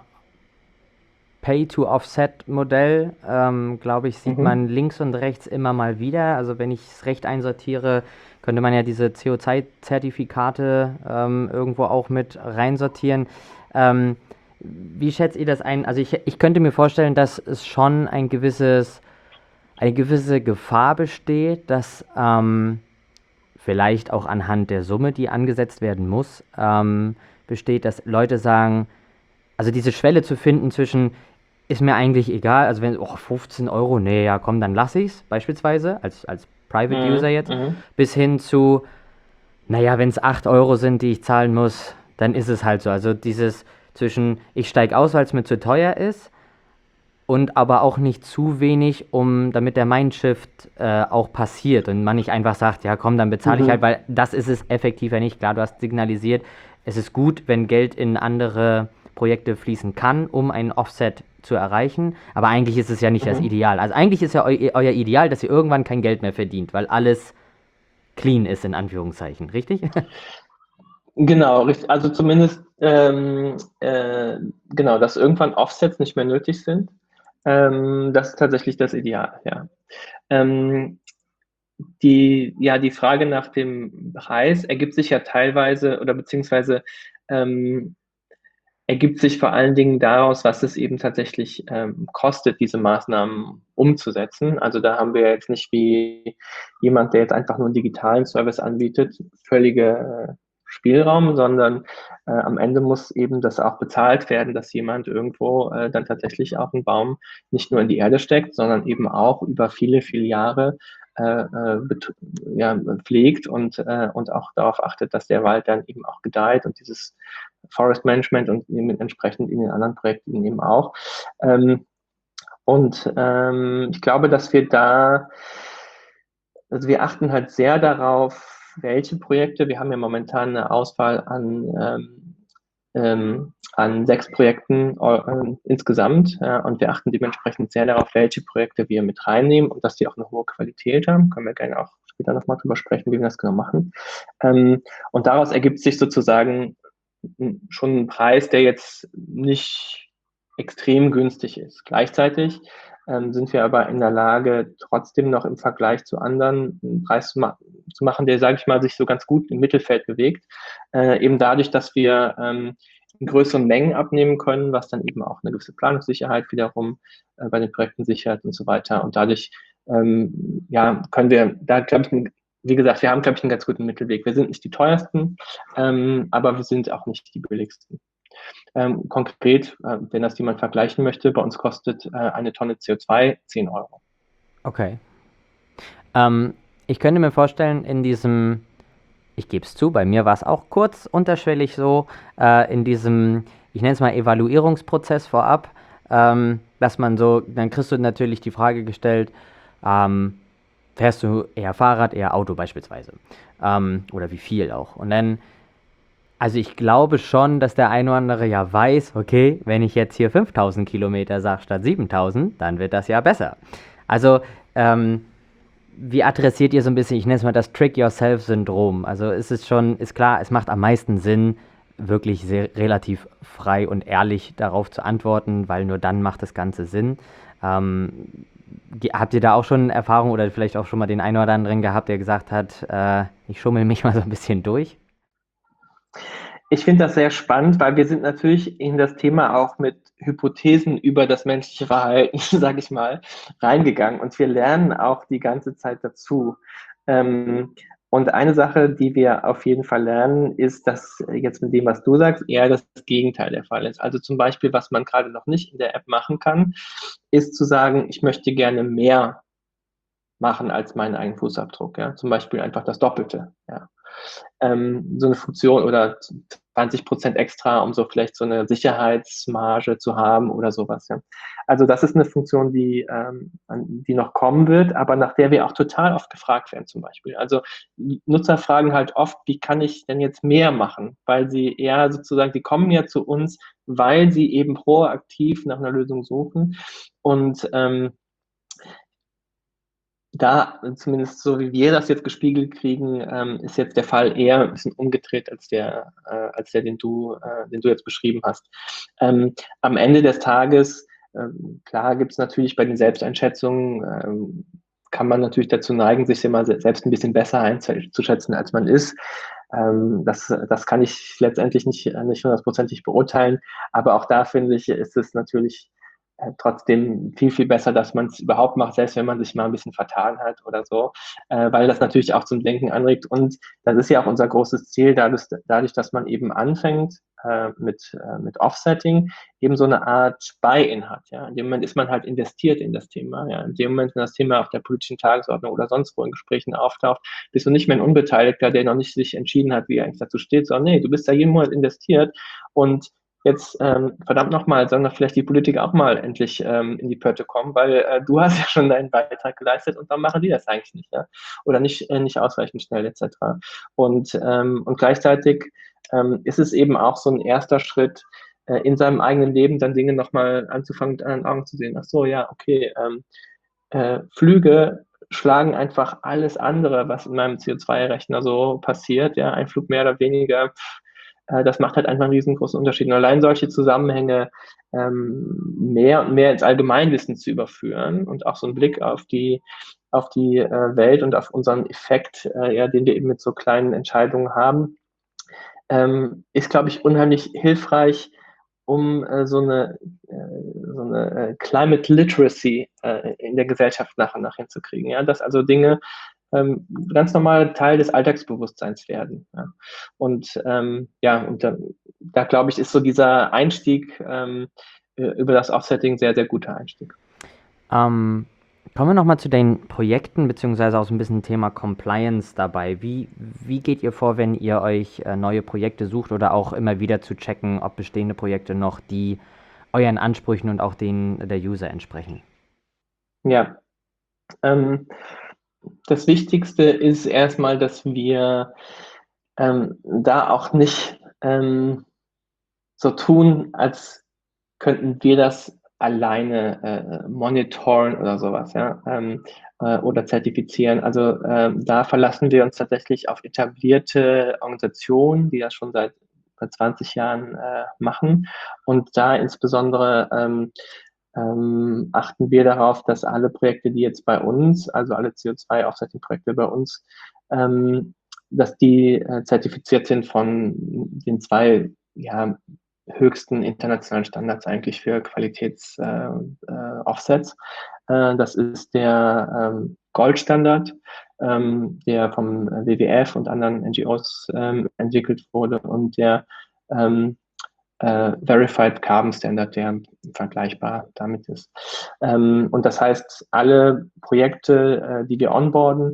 Pay-to-Offset-Modell, ähm, glaube ich, sieht man Mhm. links und rechts immer mal wieder. Also wenn ich es recht einsortiere, könnte man ja diese C O zwei Zertifikate ähm, irgendwo auch mit reinsortieren. Ähm, wie schätzt ihr das ein? Also ich, ich könnte mir vorstellen, dass es schon ein gewisses, eine gewisse Gefahr besteht, dass ähm, vielleicht auch anhand der Summe, die angesetzt werden muss, ähm, besteht, dass Leute sagen, also diese Schwelle zu finden zwischen, ist mir eigentlich egal, also wenn, oh, fünfzehn Euro, nee, ja komm, dann lass ich's, beispielsweise, als, als Private User Mhm. jetzt, Mhm. bis hin zu, naja, wenn es acht Euro sind, die ich zahlen muss, dann ist es halt so. Also dieses zwischen, ich steige aus, weil es mir zu teuer ist, und aber auch nicht zu wenig, um damit der Mindshift äh, auch passiert und man nicht einfach sagt, ja komm, dann bezahle ich halt, Mhm. weil das ist es effektiv ja nicht. Klar, du hast signalisiert, es ist gut, wenn Geld in andere Projekte fließen kann, um einen Offset zu erreichen, aber eigentlich ist es ja nicht das Mhm. Ideal. Also eigentlich ist ja eu euer Ideal, dass ihr irgendwann kein Geld mehr verdient, weil alles clean ist, in Anführungszeichen, richtig? Genau, richtig. Also zumindest ähm, äh, genau, dass irgendwann Offsets nicht mehr nötig sind. Ähm, das ist tatsächlich das Ideal, ja. Ähm, die, ja, die Frage nach dem Preis ergibt sich ja teilweise oder beziehungsweise ähm, ergibt sich vor allen Dingen daraus, was es eben tatsächlich ähm, kostet, diese Maßnahmen umzusetzen. Also da haben wir jetzt nicht wie jemand, der jetzt einfach nur einen digitalen Service anbietet, völlige äh, Spielraum, sondern äh, am Ende muss eben das auch bezahlt werden, dass jemand irgendwo äh, dann tatsächlich auch einen Baum nicht nur in die Erde steckt, sondern eben auch über viele, viele Jahre äh, äh, ja, pflegt und, äh, und auch darauf achtet, dass der Wald dann eben auch gedeiht und dieses Forest Management und entsprechend in den anderen Projekten eben auch. Ähm, und ähm, ich glaube, dass wir da, also wir achten halt sehr darauf, welche Projekte, wir haben ja momentan eine Auswahl an, ähm, ähm, an sechs Projekten äh, insgesamt, ja, und wir achten dementsprechend sehr darauf, welche Projekte wir mit reinnehmen und dass die auch eine hohe Qualität haben. Können wir gerne auch später nochmal drüber sprechen, wie wir das genau machen. Ähm, und daraus ergibt sich sozusagen schon ein Preis, der jetzt nicht extrem günstig ist. Gleichzeitig ähm, sind wir aber in der Lage, trotzdem noch im Vergleich zu anderen einen Preis zu, ma zu machen, der, sage ich mal, sich so ganz gut im Mittelfeld bewegt. Äh, eben dadurch, dass wir ähm, in größeren Mengen abnehmen können, was dann eben auch eine gewisse Planungssicherheit wiederum äh, bei den Projekten sichert und so weiter. Und dadurch ähm, ja, können wir da, glaube ich, wie gesagt, wir haben, glaube ich, einen ganz guten Mittelweg. Wir sind nicht die teuersten, ähm, aber wir sind auch nicht die billigsten. Ähm, konkret, äh, wenn das jemand vergleichen möchte, bei uns kostet äh, eine Tonne C O zwei zehn Euro. Okay. Ähm, ich könnte mir vorstellen, in diesem, ich gebe es zu, bei mir war es auch kurz unterschwellig so, äh, in diesem, ich nenne es mal Evaluierungsprozess vorab, ähm, dass man so, dann kriegst du natürlich die Frage gestellt, ähm, fährst du eher Fahrrad, eher Auto beispielsweise? Ähm, oder wie viel auch. Und dann, also ich glaube schon, dass der eine oder andere ja weiß, okay, wenn ich jetzt hier fünftausend Kilometer sage statt siebentausend, dann wird das ja besser. Also, ähm, wie adressiert ihr so ein bisschen, ich nenne es mal das Trick-Yourself-Syndrom? Also ist es schon, ist klar, es macht am meisten Sinn, wirklich sehr, relativ frei und ehrlich darauf zu antworten, weil nur dann macht das Ganze Sinn. Ähm, habt ihr da auch schon Erfahrung oder vielleicht auch schon mal den einen oder anderen gehabt, der gesagt hat, äh, ich schummel mich mal so ein bisschen durch? Ich finde das sehr spannend, weil wir sind natürlich in das Thema auch mit Hypothesen über das menschliche Verhalten, sage ich mal, reingegangen und wir lernen auch die ganze Zeit dazu. Ähm, und eine Sache, die wir auf jeden Fall lernen, ist, dass jetzt mit dem, was du sagst, eher das Gegenteil der Fall ist. Also zum Beispiel, was man gerade noch nicht in der App machen kann, ist zu sagen, ich möchte gerne mehr machen als meinen eigenen Fußabdruck. Ja? Zum Beispiel einfach das Doppelte. Ja? Ähm, so eine Funktion oder zwanzig Prozent extra, um so vielleicht so eine Sicherheitsmarge zu haben oder sowas. Ja. Also das ist eine Funktion, die, ähm, die noch kommen wird, aber nach der wir auch total oft gefragt werden zum Beispiel. Also Nutzer fragen halt oft, wie kann ich denn jetzt mehr machen? Weil sie eher sozusagen, die kommen ja zu uns, weil sie eben proaktiv nach einer Lösung suchen und ähm, da, zumindest so wie wir das jetzt gespiegelt kriegen, ähm, ist jetzt der Fall eher ein bisschen umgedreht als der, äh, als der, den du, äh, den du jetzt beschrieben hast. Ähm, am Ende des Tages, ähm, klar gibt es natürlich bei den Selbsteinschätzungen, ähm, kann man natürlich dazu neigen, sich immer selbst ein bisschen besser einzuschätzen, als man ist. Ähm, das, das kann ich letztendlich nicht, nicht hundertprozentig beurteilen, aber auch da finde ich, ist es natürlich äh, trotzdem viel, viel besser, dass man es überhaupt macht, selbst wenn man sich mal ein bisschen vertan hat oder so, äh, weil das natürlich auch zum Denken anregt. Und das ist ja auch unser großes Ziel, dadurch, dadurch dass man eben anfängt äh, mit, äh, mit Offsetting, eben so eine Art Buy-in hat. Ja? In dem Moment ist man halt investiert in das Thema. Ja? In dem Moment, wenn das Thema auf der politischen Tagesordnung oder sonst wo in Gesprächen auftaucht, bist du nicht mehr ein Unbeteiligter, der noch nicht sich entschieden hat, wie er eigentlich dazu steht, sondern nee, du bist da jeden Monat investiert und jetzt ähm, verdammt nochmal, sollen doch vielleicht die Politiker auch mal endlich ähm, in die Pötte kommen, weil äh, du hast ja schon deinen Beitrag geleistet und dann machen die das eigentlich nicht, ja? Oder nicht, äh, nicht ausreichend schnell et cetera. Und, ähm, und gleichzeitig ähm, ist es eben auch so ein erster Schritt, äh, in seinem eigenen Leben dann Dinge nochmal anzufangen, mit anderen Augen zu sehen. Ach so, ja, okay, ähm, äh, Flüge schlagen einfach alles andere, was in meinem C O zwei Rechner so passiert, ja, ein Flug mehr oder weniger, äh, das macht halt einfach einen riesengroßen Unterschied. Und allein solche Zusammenhänge ähm, mehr und mehr ins Allgemeinwissen zu überführen und auch so einen Blick auf die, auf die äh, Welt und auf unseren Effekt, äh, ja, den wir eben mit so kleinen Entscheidungen haben, ähm, ist, glaube ich, unheimlich hilfreich, um äh, so eine, äh, so eine äh, Climate Literacy äh, in der Gesellschaft nach und nach hinzukriegen. Ja? Dass also Dinge ähm, ganz normal Teil des Alltagsbewusstseins werden. Ja? Und ähm, ja, und da, da glaube ich, ist so dieser Einstieg ähm, äh, über das Offsetting sehr, sehr guter Einstieg. Ähm, kommen wir nochmal zu den Projekten, beziehungsweise auch so ein bisschen Thema Compliance dabei. Wie, wie geht ihr vor, wenn ihr euch äh, neue Projekte sucht oder auch immer wieder zu checken, ob bestehende Projekte noch die euren Ansprüchen und auch denen der User entsprechen? Ja, ähm, das Wichtigste ist erstmal, dass wir ähm, da auch nicht ähm, so tun, als könnten wir das alleine äh, monitoren oder sowas, ja, ähm, äh, oder zertifizieren. Also ähm, da verlassen wir uns tatsächlich auf etablierte Organisationen, die das schon seit zwanzig Jahren äh, machen. Und da insbesondere ähm, ähm, achten wir darauf, dass alle Projekte, die jetzt bei uns, also alle C O zwei Offsetting-Projekte bei uns, ähm, dass die äh, zertifiziert sind von den zwei ja, höchsten internationalen Standards eigentlich für Qualitäts-Offsets. Äh, äh, das ist der ähm, Goldstandard, ähm, der vom W W F und anderen N G Os ähm, entwickelt wurde, und der ähm, äh, Verified Carbon Standard, der vergleichbar damit ist. Ähm, und das heißt, alle Projekte, äh, die wir onboarden,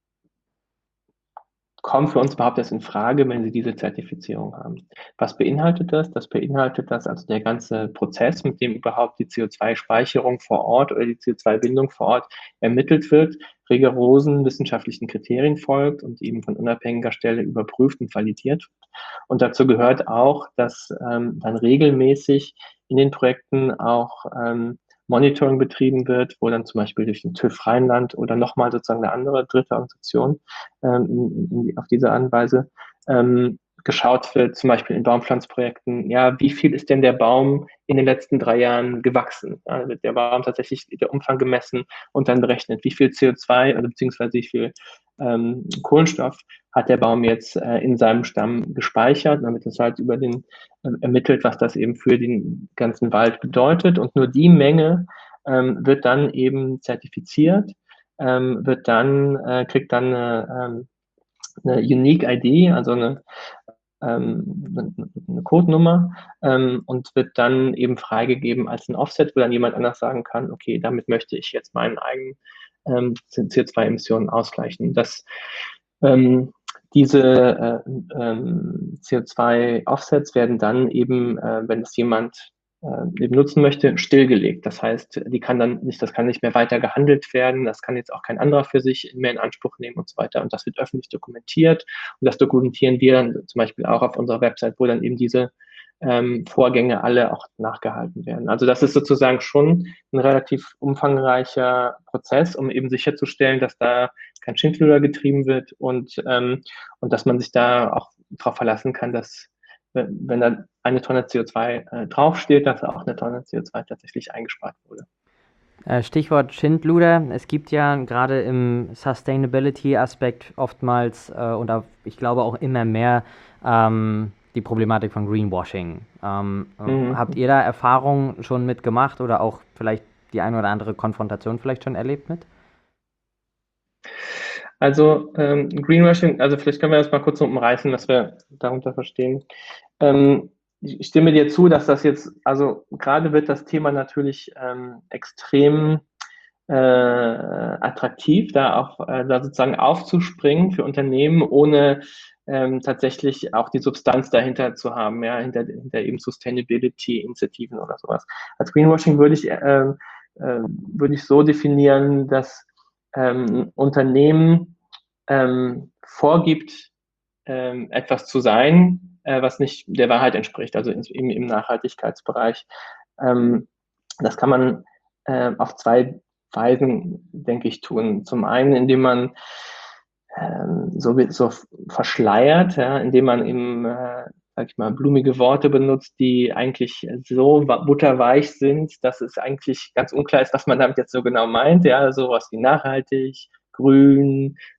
kommen für uns überhaupt erst in Frage, wenn sie diese Zertifizierung haben. Was beinhaltet das? Das beinhaltet, dass also der ganze Prozess, mit dem überhaupt die C O zwei Speicherung vor Ort oder die C O zwei Bindung vor Ort ermittelt wird, rigorosen wissenschaftlichen Kriterien folgt und eben von unabhängiger Stelle überprüft und validiert. Und dazu gehört auch, dass ähm, dann regelmäßig in den Projekten auch ähm, Monitoring betrieben wird, wo dann zum Beispiel durch den TÜV Rheinland oder nochmal sozusagen eine andere dritte Organisation ähm, in, in, auf diese Art und Weise ähm, geschaut wird, zum Beispiel in Baumpflanzprojekten, ja, wie viel ist denn der Baum in den letzten drei Jahren gewachsen? Ja, wird der Baum tatsächlich der Umfang gemessen und dann berechnet, wie viel C O zwei oder beziehungsweise wie viel ähm, Kohlenstoff hat der Baum jetzt äh, in seinem Stamm gespeichert, damit es halt über den äh, ermittelt, was das eben für den ganzen Wald bedeutet. Und nur die Menge ähm, wird dann eben zertifiziert, ähm, wird dann, äh, kriegt dann eine, ähm, eine Unique I D, also eine, ähm, eine Codenummer, ähm, und wird dann eben freigegeben als ein Offset, wo dann jemand anders sagen kann, okay, damit möchte ich jetzt meinen eigenen ähm, C O zwei Emissionen ausgleichen. Das ähm, diese äh, ähm, C O zwei Offsets werden dann eben, äh, wenn es jemand äh, eben nutzen möchte, stillgelegt. Das heißt, die kann dann nicht, das kann nicht mehr weiter gehandelt werden, das kann jetzt auch kein anderer für sich mehr in Anspruch nehmen und so weiter. Und das wird öffentlich dokumentiert. Und das dokumentieren wir dann zum Beispiel auch auf unserer Website, wo dann eben diese ähm, Vorgänge alle auch nachgehalten werden. Also das ist sozusagen schon ein relativ umfangreicher Prozess, um eben sicherzustellen, dass da kein Schindluder getrieben wird und, ähm, und dass man sich da auch darauf verlassen kann, dass wenn da eine Tonne C O zwei äh, draufsteht, dass auch eine Tonne C O zwei tatsächlich eingespart wurde. Äh, Stichwort Schindluder. Es gibt ja gerade im Sustainability-Aspekt oftmals äh, und auch, ich glaube auch immer mehr ähm, die Problematik von Greenwashing. Ähm, Mhm. Habt ihr da Erfahrungen schon mitgemacht oder auch vielleicht die eine oder andere Konfrontation vielleicht schon erlebt mit? Also ähm, Greenwashing, also vielleicht können wir das mal kurz umreißen, was wir darunter verstehen. Ähm, ich stimme dir zu, dass das jetzt, also gerade wird das Thema natürlich ähm, extrem äh, attraktiv, da auch äh, da sozusagen aufzuspringen für Unternehmen, ohne ähm, tatsächlich auch die Substanz dahinter zu haben, ja, hinter, hinter eben Sustainability-Initiativen oder sowas. Als Greenwashing würde ich, äh, äh, würde ich so definieren, dass ähm, Unternehmen ähm, vorgibt, ähm, etwas zu sein, äh, was nicht der Wahrheit entspricht, also in, im, im Nachhaltigkeitsbereich. Ähm, das kann man äh, auf zwei Weisen, denke ich, tun. Zum einen, indem man ähm, so, so verschleiert, ja, indem man eben, äh, sag ich mal, blumige Worte benutzt, die eigentlich so butterweich sind, dass es eigentlich ganz unklar ist, was man damit jetzt so genau meint. Ja, sowas wie nachhaltig, grün,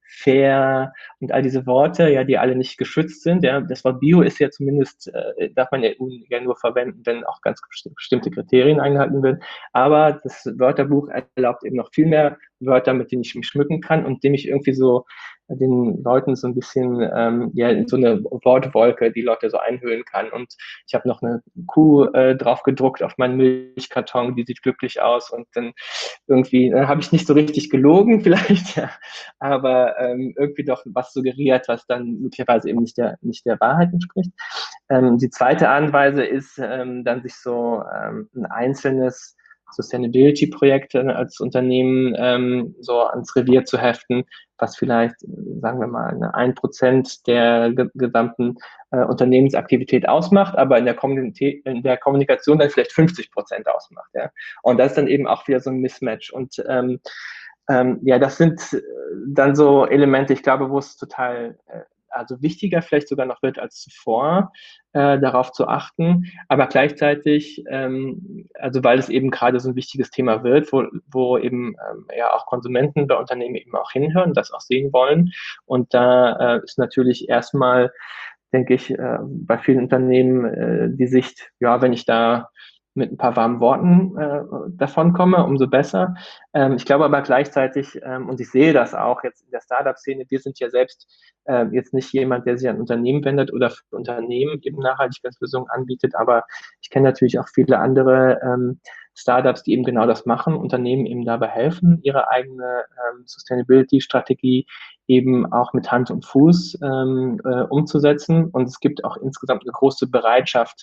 fair und all diese Worte, ja, die alle nicht geschützt sind. Ja. Das Wort Bio ist ja zumindest, äh, darf man ja, ja nur verwenden, wenn auch ganz bestimmte Kriterien eingehalten werden. Aber das Wörterbuch erlaubt eben noch viel mehr Wörter, mit denen ich mich schmücken kann und dem ich irgendwie so den Leuten so ein bisschen ähm, ja, in so eine Wortwolke die Leute so einhüllen kann. Und ich habe noch eine Kuh äh, drauf gedruckt auf meinen Milchkarton, die sieht glücklich aus. Und dann irgendwie äh, habe ich nicht so richtig gelogen vielleicht, ja, aber ähm, irgendwie doch was suggeriert, was dann möglicherweise eben nicht der, nicht der Wahrheit entspricht. Ähm, die zweite Art und Weise ist ähm, dann sich so ähm, ein einzelnes Sustainability-Projekt als Unternehmen ähm, so ans Revier zu heften, was vielleicht, sagen wir mal, ein Prozent der ge gesamten äh, Unternehmensaktivität ausmacht, aber in der, in der Kommunikation dann vielleicht fünfzig Prozent ausmacht. Ja? Und das ist dann eben auch wieder so ein Mismatch. Und ähm, ähm, ja, das sind dann so Elemente, ich glaube, wo es total äh, also wichtiger vielleicht sogar noch wird als zuvor, äh, darauf zu achten, aber gleichzeitig, ähm, also weil es eben gerade so ein wichtiges Thema wird, wo, wo eben ähm, ja auch Konsumenten bei Unternehmen eben auch hinhören, das auch sehen wollen. Und da äh, ist natürlich erstmal, denke ich, äh, bei vielen Unternehmen äh, die Sicht, ja, wenn ich da mit ein paar warmen Worten äh, davon komme, umso besser. Ähm, ich glaube aber gleichzeitig, ähm, und ich sehe das auch jetzt in der Startup-Szene, wir sind ja selbst äh, jetzt nicht jemand, der sich an Unternehmen wendet oder für Unternehmen eben Nachhaltigkeitslösungen anbietet, aber ich kenne natürlich auch viele andere ähm, Startups, die eben genau das machen, Unternehmen eben dabei helfen, ihre eigene ähm, Sustainability-Strategie eben auch mit Hand und Fuß ähm, äh, umzusetzen. Und es gibt auch insgesamt eine große Bereitschaft,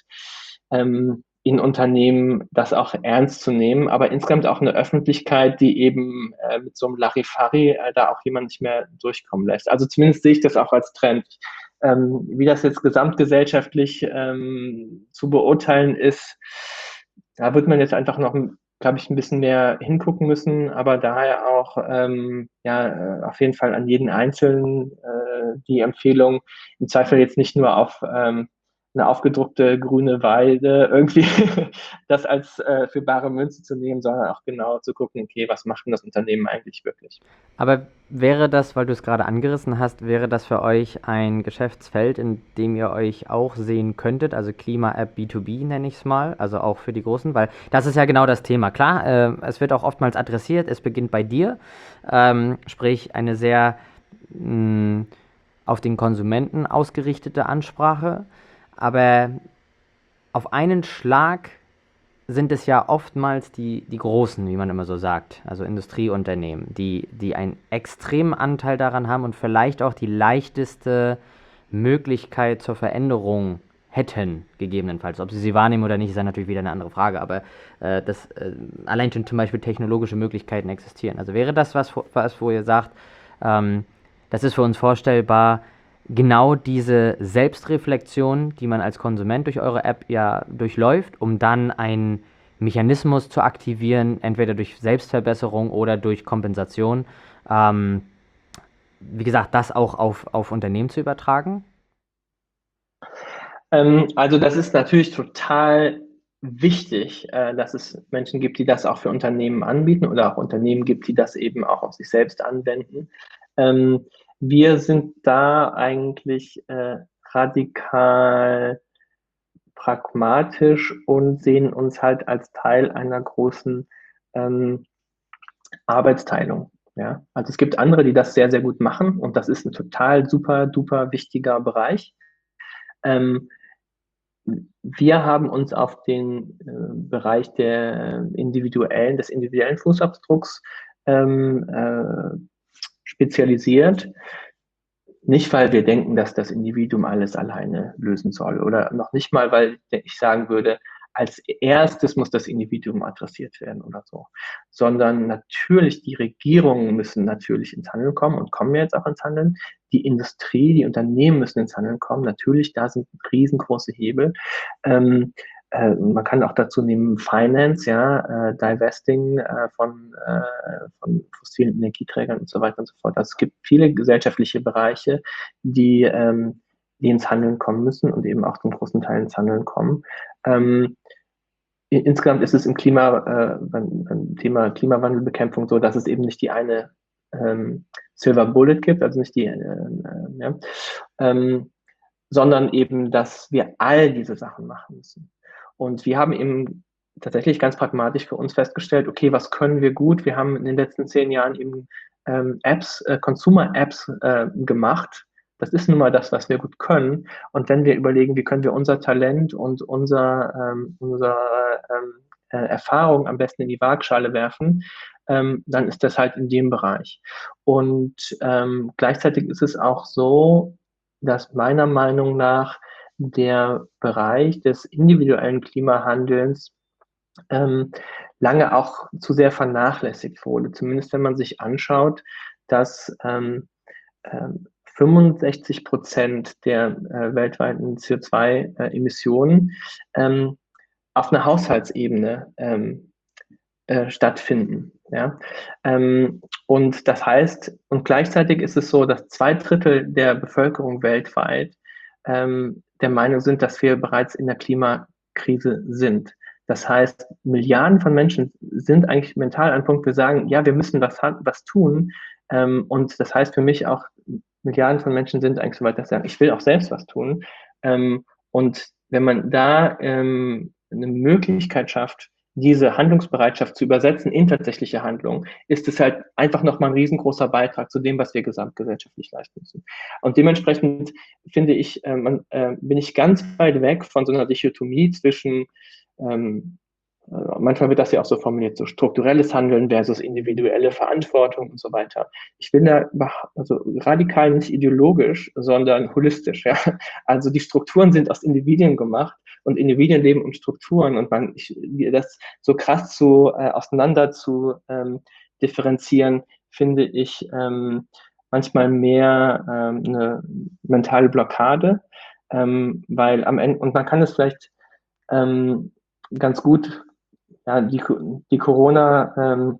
ähm, in Unternehmen das auch ernst zu nehmen, aber insgesamt auch eine Öffentlichkeit, die eben äh, mit so einem Larifari äh, da auch jemand nicht mehr durchkommen lässt. Also zumindest sehe ich das auch als Trend. Ähm, wie das jetzt gesamtgesellschaftlich ähm, zu beurteilen ist, da wird man jetzt einfach noch, glaube ich, ein bisschen mehr hingucken müssen, aber daher auch ähm, ja, auf jeden Fall an jeden Einzelnen äh, die Empfehlung, im Zweifel jetzt nicht nur auf ähm, eine aufgedruckte grüne Weide irgendwie das als äh, für bare Münze zu nehmen, sondern auch genau zu gucken, okay, was macht denn das Unternehmen eigentlich wirklich? Aber wäre das, weil du es gerade angerissen hast, wäre das für euch ein Geschäftsfeld, in dem ihr euch auch sehen könntet, also Klima-App B zwei B nenne ich es mal, also auch für die Großen, weil das ist ja genau das Thema. Klar, äh, es wird auch oftmals adressiert, es beginnt bei dir, ähm, sprich eine sehr mh, auf den Konsumenten ausgerichtete Ansprache, aber auf einen Schlag sind es ja oftmals die, die Großen, wie man immer so sagt, also Industrieunternehmen, die, die einen extremen Anteil daran haben und vielleicht auch die leichteste Möglichkeit zur Veränderung hätten, gegebenenfalls. Ob sie sie wahrnehmen oder nicht, ist dann natürlich wieder eine andere Frage, aber äh, das, äh, allein schon zum Beispiel technologische Möglichkeiten existieren. Also wäre das was, was wo ihr sagt, ähm, das ist für uns vorstellbar, genau diese Selbstreflexion, die man als Konsument durch eure App ja durchläuft, um dann einen Mechanismus zu aktivieren, entweder durch Selbstverbesserung oder durch Kompensation. Ähm, wie gesagt, das auch auf, auf Unternehmen zu übertragen? Ähm, also das ist natürlich total wichtig, äh, dass es Menschen gibt, die das auch für Unternehmen anbieten oder auch Unternehmen gibt, die das eben auch auf sich selbst anwenden. Ähm, wir sind da eigentlich äh, radikal pragmatisch und sehen uns halt als Teil einer großen ähm, Arbeitsteilung. Ja? Also es gibt andere, die das sehr, sehr gut machen und das ist ein total super, duper wichtiger Bereich. Ähm, wir haben uns auf den äh, Bereich der individuellen, des individuellen Fußabdrucks ähm, äh, spezialisiert. Nicht, weil wir denken, dass das Individuum alles alleine lösen soll oder noch nicht mal, weil ich sagen würde, als erstes muss das Individuum adressiert werden oder so, sondern natürlich die Regierungen müssen natürlich ins Handeln kommen und kommen jetzt auch ins Handeln. Die Industrie, die Unternehmen müssen ins Handeln kommen. Natürlich, da sind riesengroße Hebel. Ähm, äh, man kann auch dazu nehmen Finance, ja, äh, Divesting äh, von, äh, von fossilen Energieträgern und so weiter und so fort. Also es gibt viele gesellschaftliche Bereiche, die, ähm, die ins Handeln kommen müssen und eben auch zum großen Teil ins Handeln kommen. Ähm, insgesamt ist es im Klima, äh, beim, beim Thema Klimawandelbekämpfung so, dass es eben nicht die eine ähm, Silver Bullet gibt, also nicht die, äh, äh, ja, ähm, sondern eben, dass wir all diese Sachen machen müssen. Und wir haben eben tatsächlich ganz pragmatisch für uns festgestellt, okay, was können wir gut? Wir haben in den letzten zehn Jahren eben ähm, Apps, äh, Consumer-Apps äh, gemacht. Das ist nun mal das, was wir gut können. Und wenn wir überlegen, wie können wir unser Talent und unser, ähm, unsere ähm, äh, Erfahrung am besten in die Waagschale werfen, ähm, dann ist das halt in dem Bereich. Und ähm, gleichzeitig ist es auch so, dass meiner Meinung nach der Bereich des individuellen Klimahandelns ähm, lange auch zu sehr vernachlässigt wurde. Zumindest wenn man sich anschaut, dass ähm, ähm, fünfundsechzig Prozent der äh, weltweiten C O zwei Emissionen ähm, auf einer Haushaltsebene ähm, äh, stattfinden. Ja? Ähm, und das heißt, und gleichzeitig ist es so, dass zwei Drittel der Bevölkerung weltweit ähm, der Meinung sind, dass wir bereits in der Klimakrise sind. Das heißt, Milliarden von Menschen sind eigentlich mental an einem Punkt, wir sagen, ja, wir müssen was, was tun. Ähm, und das heißt für mich auch, Milliarden von Menschen sind eigentlich so weit, dass sie sagen, ich will auch selbst was tun. Ähm, und wenn man da ähm, eine Möglichkeit schafft, diese Handlungsbereitschaft zu übersetzen in tatsächliche Handlung, ist es halt einfach nochmal ein riesengroßer Beitrag zu dem, was wir gesamtgesellschaftlich leisten müssen. Und dementsprechend finde ich, äh, man, äh, bin ich ganz weit weg von so einer Dichotomie zwischen ähm, manchmal wird das ja auch so formuliert, so strukturelles Handeln versus individuelle Verantwortung und so weiter. Ich bin da also radikal nicht ideologisch, sondern holistisch. Ja? Also die Strukturen sind aus Individuen gemacht und Individuen leben um Strukturen und man, ich, das so krass zu äh, auseinander zu ähm, differenzieren, finde ich ähm, manchmal mehr ähm, eine mentale Blockade, ähm, weil am Ende, und man kann es vielleicht ähm, ganz gut, ja, die, die Corona-Pandemie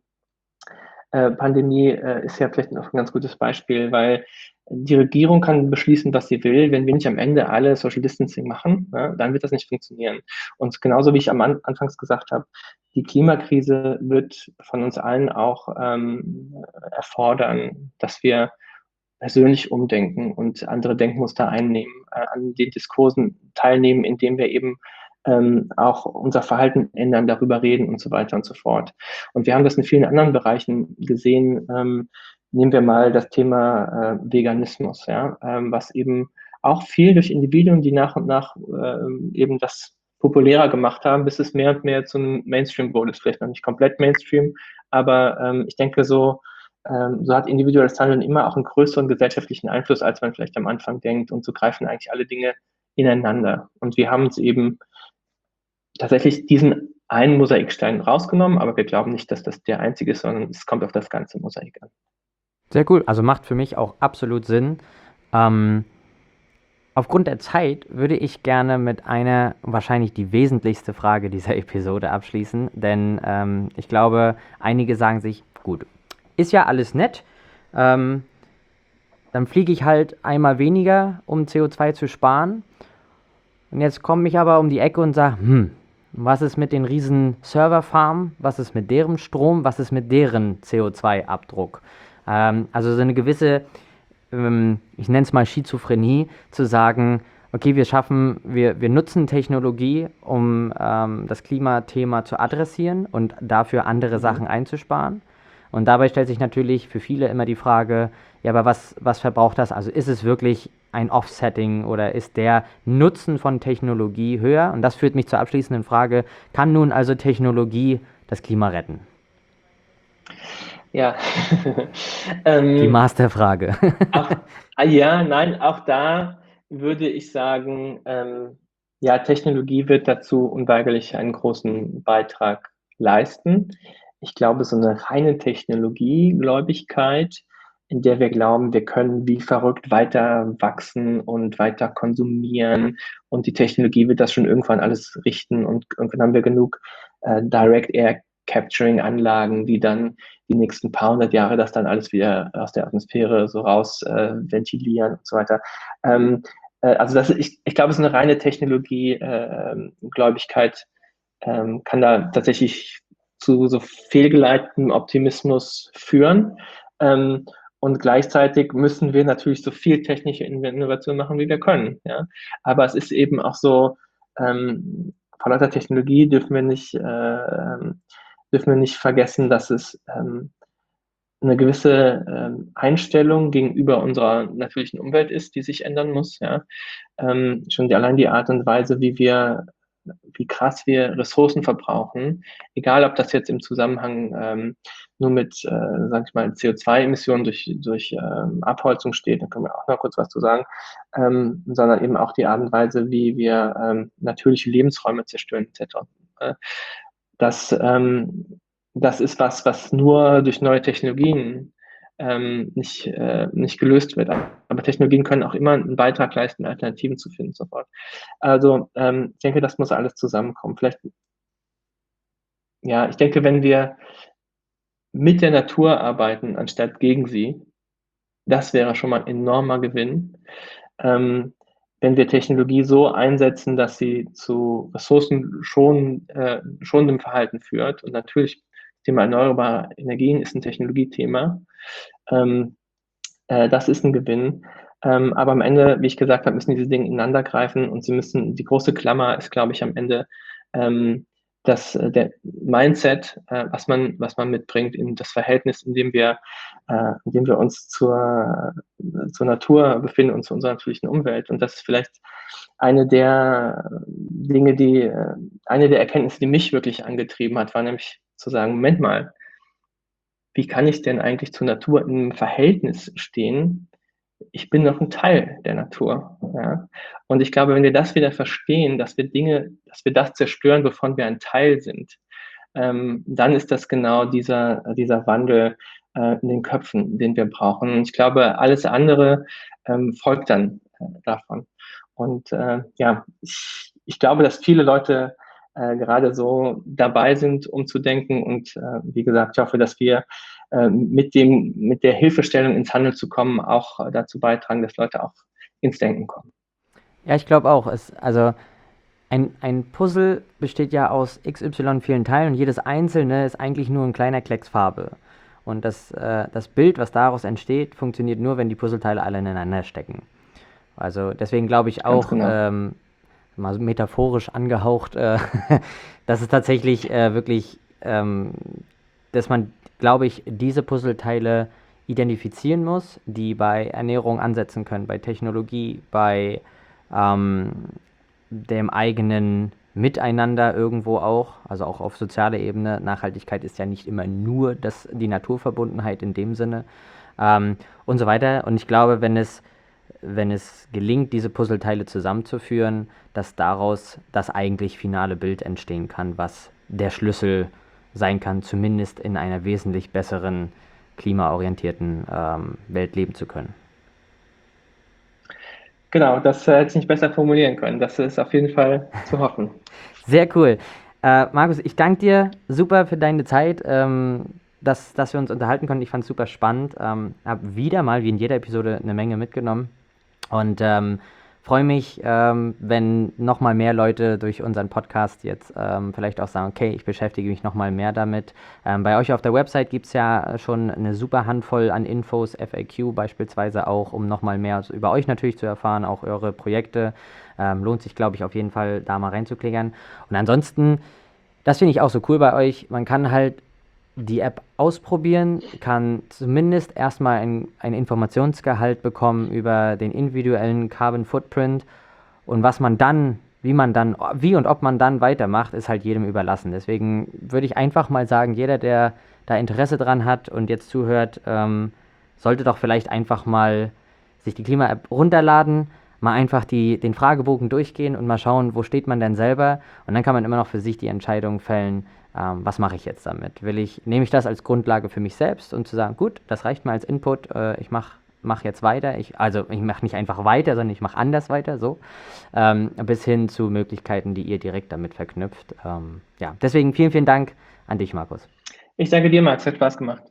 ähm, äh, äh, ist ja vielleicht noch ein ganz gutes Beispiel, weil die Regierung kann beschließen, was sie will. Wenn wir nicht am Ende alle Social Distancing machen, ja, dann wird das nicht funktionieren. Und genauso wie ich am An Anfangs gesagt habe, die Klimakrise wird von uns allen auch ähm, erfordern, dass wir persönlich umdenken und andere Denkmuster einnehmen, äh, an den Diskursen teilnehmen, indem wir eben ähm, auch unser Verhalten ändern, darüber reden und so weiter und so fort. Und wir haben das in vielen anderen Bereichen gesehen. Ähm, nehmen wir mal das Thema äh, Veganismus, ja, ähm, was eben auch viel durch Individuen, die nach und nach äh, eben das populärer gemacht haben, bis es mehr und mehr zum Mainstream wurde. Ist vielleicht noch nicht komplett Mainstream, aber ähm, ich denke so, ähm, so hat individuelles Handeln immer auch einen größeren gesellschaftlichen Einfluss, als man vielleicht am Anfang denkt. Und so greifen eigentlich alle Dinge ineinander. Und wir haben uns eben tatsächlich diesen einen Mosaikstein rausgenommen, aber wir glauben nicht, dass das der einzige ist, sondern es kommt auf das ganze Mosaik an. Sehr cool. Also macht für mich auch absolut Sinn. Ähm, aufgrund der Zeit würde ich gerne mit einer, wahrscheinlich die wesentlichste Frage dieser Episode abschließen, denn ähm, ich glaube, einige sagen sich, gut, ist ja alles nett, ähm, dann fliege ich halt einmal weniger, um C O zwei zu sparen. Und jetzt komme ich aber um die Ecke und sage, hm, was ist mit den riesen Serverfarmen? Was ist mit deren Strom? Was ist mit deren C O zwei Abdruck? Ähm, also so eine gewisse, ähm, ich nenne es mal Schizophrenie, zu sagen, okay, wir schaffen, wir, wir nutzen Technologie, um ähm, das Klimathema zu adressieren und dafür andere mhm. Sachen einzusparen. Und dabei stellt sich natürlich für viele immer die Frage, ja, aber was, was verbraucht das? Also ist es wirklich ein Offsetting oder ist der Nutzen von Technologie höher? Und das führt mich zur abschließenden Frage, kann nun also Technologie das Klima retten? Ja. Die Masterfrage. auch, ja, nein, auch da würde ich sagen, ähm, ja, Technologie wird dazu unweigerlich einen großen Beitrag leisten. Ich glaube, so eine reine Technologiegläubigkeit, in der wir glauben, wir können wie verrückt weiter wachsen und weiter konsumieren und die Technologie wird das schon irgendwann alles richten und irgendwann haben wir genug äh, Direct Air Capturing Anlagen, die dann die nächsten paar hundert Jahre das dann alles wieder aus der Atmosphäre so raus äh, ventilieren und so weiter. Ähm, äh, also das, ich, ich glaube, es ist eine reine Technologie-Gläubigkeit äh, ähm, kann da tatsächlich zu so fehlgeleitetem Optimismus führen. Ähm, Und gleichzeitig müssen wir natürlich so viel technische Innovation machen, wie wir können. Ja? Aber es ist eben auch so, ähm, vor lauter Technologie dürfen wir nicht, äh, dürfen wir nicht vergessen, dass es ähm, eine gewisse ähm, Einstellung gegenüber unserer natürlichen Umwelt ist, die sich ändern muss. Ja? Ähm, schon die, allein die Art und Weise, wie wir, wie krass wir Ressourcen verbrauchen, egal ob das jetzt im Zusammenhang ähm, nur mit, äh, sag ich mal, C O zwei Emissionen durch, durch ähm, Abholzung steht, da können wir auch noch kurz was zu sagen, ähm, sondern eben auch die Art und Weise, wie wir ähm, natürliche Lebensräume zerstören, et cetera. Äh, das, ähm, das ist was, was nur durch neue Technologien ähm, nicht, äh, nicht gelöst wird. Aber Technologien können auch immer einen Beitrag leisten, Alternativen zu finden sofort. Also ähm, ich denke, das muss alles zusammenkommen. Vielleicht, ja, ich denke, wenn wir mit der Natur arbeiten, anstatt gegen sie, das wäre schon mal ein enormer Gewinn. Ähm, wenn wir Technologie so einsetzen, dass sie zu ressourcenschonendem äh, schonendem Verhalten führt. Und natürlich, das Thema erneuerbare Energien ist ein Technologiethema. Ähm, äh, das ist ein Gewinn. Ähm, aber am Ende, wie ich gesagt habe, müssen diese Dinge ineinander greifen und sie müssen, die große Klammer ist, glaube ich, am Ende ähm, das, äh, der Mindset, äh, was man, was man mitbringt, in das Verhältnis, in dem wir, äh, in dem wir uns zur, äh, zur Natur befinden und zu unserer natürlichen Umwelt. Und das ist vielleicht eine der Dinge, die, äh, eine der Erkenntnisse, die mich wirklich angetrieben hat, war nämlich zu sagen, Moment mal, wie kann ich denn eigentlich zur Natur im Verhältnis stehen? Ich bin noch ein Teil der Natur. Ja? Und ich glaube, wenn wir das wieder verstehen, dass wir Dinge, dass wir das zerstören, wovon wir ein Teil sind, ähm, dann ist das genau dieser, dieser Wandel äh, in den Köpfen, den wir brauchen. Und ich glaube, alles andere ähm, folgt dann äh, davon. Und äh, ja, ich, ich glaube, dass viele Leute äh, gerade so dabei sind, umzudenken. Und äh, wie gesagt, ich hoffe, dass wir äh, mit dem, mit der Hilfestellung ins Handeln zu kommen, auch äh, dazu beitragen, dass Leute auch ins Denken kommen. Ja, ich glaube auch. Es, also ein, ein Puzzle besteht ja aus X Y vielen Teilen und jedes einzelne ist eigentlich nur ein kleiner Klecks Farbe. Und das, äh, das Bild, was daraus entsteht, funktioniert nur, wenn die Puzzleteile alle ineinander stecken. Also deswegen glaube ich auch, genau. ähm, mal so metaphorisch angehaucht, äh, dass es tatsächlich äh, wirklich, ähm, dass man, glaube ich, diese Puzzleteile identifizieren muss, die bei Ernährung ansetzen können, bei Technologie, bei ähm, dem eigenen Miteinander irgendwo auch, also auch auf sozialer Ebene. Nachhaltigkeit ist ja nicht immer nur das, die Naturverbundenheit in dem Sinne ähm, und so weiter. Und ich glaube, wenn es, wenn es gelingt, diese Puzzleteile zusammenzuführen, dass daraus das eigentlich finale Bild entstehen kann, was der Schlüssel sein kann, zumindest in einer wesentlich besseren, klimaorientierten ähm, Welt leben zu können. Genau, das äh, hätte ich nicht besser formulieren können. Das ist auf jeden Fall zu hoffen. Sehr cool. Äh, Markus, ich danke dir super für deine Zeit, ähm, dass, dass wir uns unterhalten konnten. Ich fand es super spannend. Ähm, habe wieder mal, wie in jeder Episode, eine Menge mitgenommen. Und ähm, freue mich, ähm, wenn nochmal mehr Leute durch unseren Podcast jetzt ähm, vielleicht auch sagen, okay, ich beschäftige mich nochmal mehr damit. Ähm, bei euch auf der Website gibt es ja schon eine super Handvoll an Infos, F A Q beispielsweise auch, um nochmal mehr über euch natürlich zu erfahren, auch eure Projekte. Ähm, lohnt sich, glaube ich, auf jeden Fall, da mal reinzuklickern. Und ansonsten, das finde ich auch so cool bei euch, man kann halt die App ausprobieren, kann zumindest erstmal ein, ein Informationsgehalt bekommen über den individuellen Carbon Footprint und was man dann, wie man dann, wie und ob man dann weitermacht, ist halt jedem überlassen. Deswegen würde ich einfach mal sagen, jeder, der da Interesse dran hat und jetzt zuhört, ähm, sollte doch vielleicht einfach mal sich die Klima-App runterladen, mal einfach die, den Fragebogen durchgehen und mal schauen, wo steht man denn selber, und dann kann man immer noch für sich die Entscheidung fällen, ähm, was mache ich jetzt damit? Will ich, nehme ich das als Grundlage für mich selbst und zu sagen, gut, das reicht mir als Input, äh, ich mache mach jetzt weiter, ich, also ich mache nicht einfach weiter, sondern ich mache anders weiter, so, ähm, bis hin zu Möglichkeiten, die ihr direkt damit verknüpft. Ähm, ja, deswegen vielen, vielen Dank an dich, Markus. Ich danke dir, Max, hat Spaß gemacht.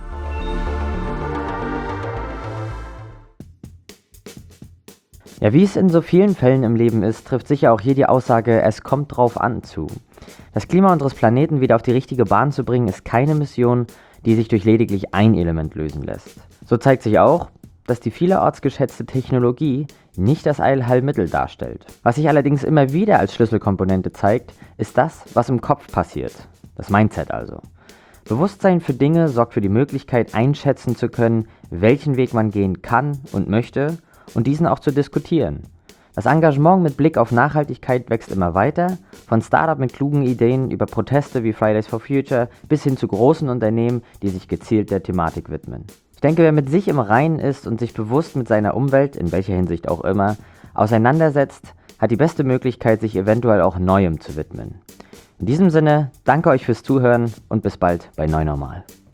Ja, wie es in so vielen Fällen im Leben ist, trifft sicher auch hier die Aussage, es kommt drauf an zu. Das Klima unseres Planeten wieder auf die richtige Bahn zu bringen, ist keine Mission, die sich durch lediglich ein Element lösen lässt. So zeigt sich auch, dass die vielerorts geschätzte Technologie nicht das Allheilmittel darstellt. Was sich allerdings immer wieder als Schlüsselkomponente zeigt, ist das, was im Kopf passiert. Das Mindset also. Bewusstsein für Dinge sorgt für die Möglichkeit, einschätzen zu können, welchen Weg man gehen kann und möchte und diesen auch zu diskutieren. Das Engagement mit Blick auf Nachhaltigkeit wächst immer weiter, von Startup mit klugen Ideen über Proteste wie Fridays for Future bis hin zu großen Unternehmen, die sich gezielt der Thematik widmen. Ich denke, wer mit sich im Reinen ist und sich bewusst mit seiner Umwelt, in welcher Hinsicht auch immer, auseinandersetzt, hat die beste Möglichkeit, sich eventuell auch Neuem zu widmen. In diesem Sinne, danke euch fürs Zuhören und bis bald bei Neu Normal.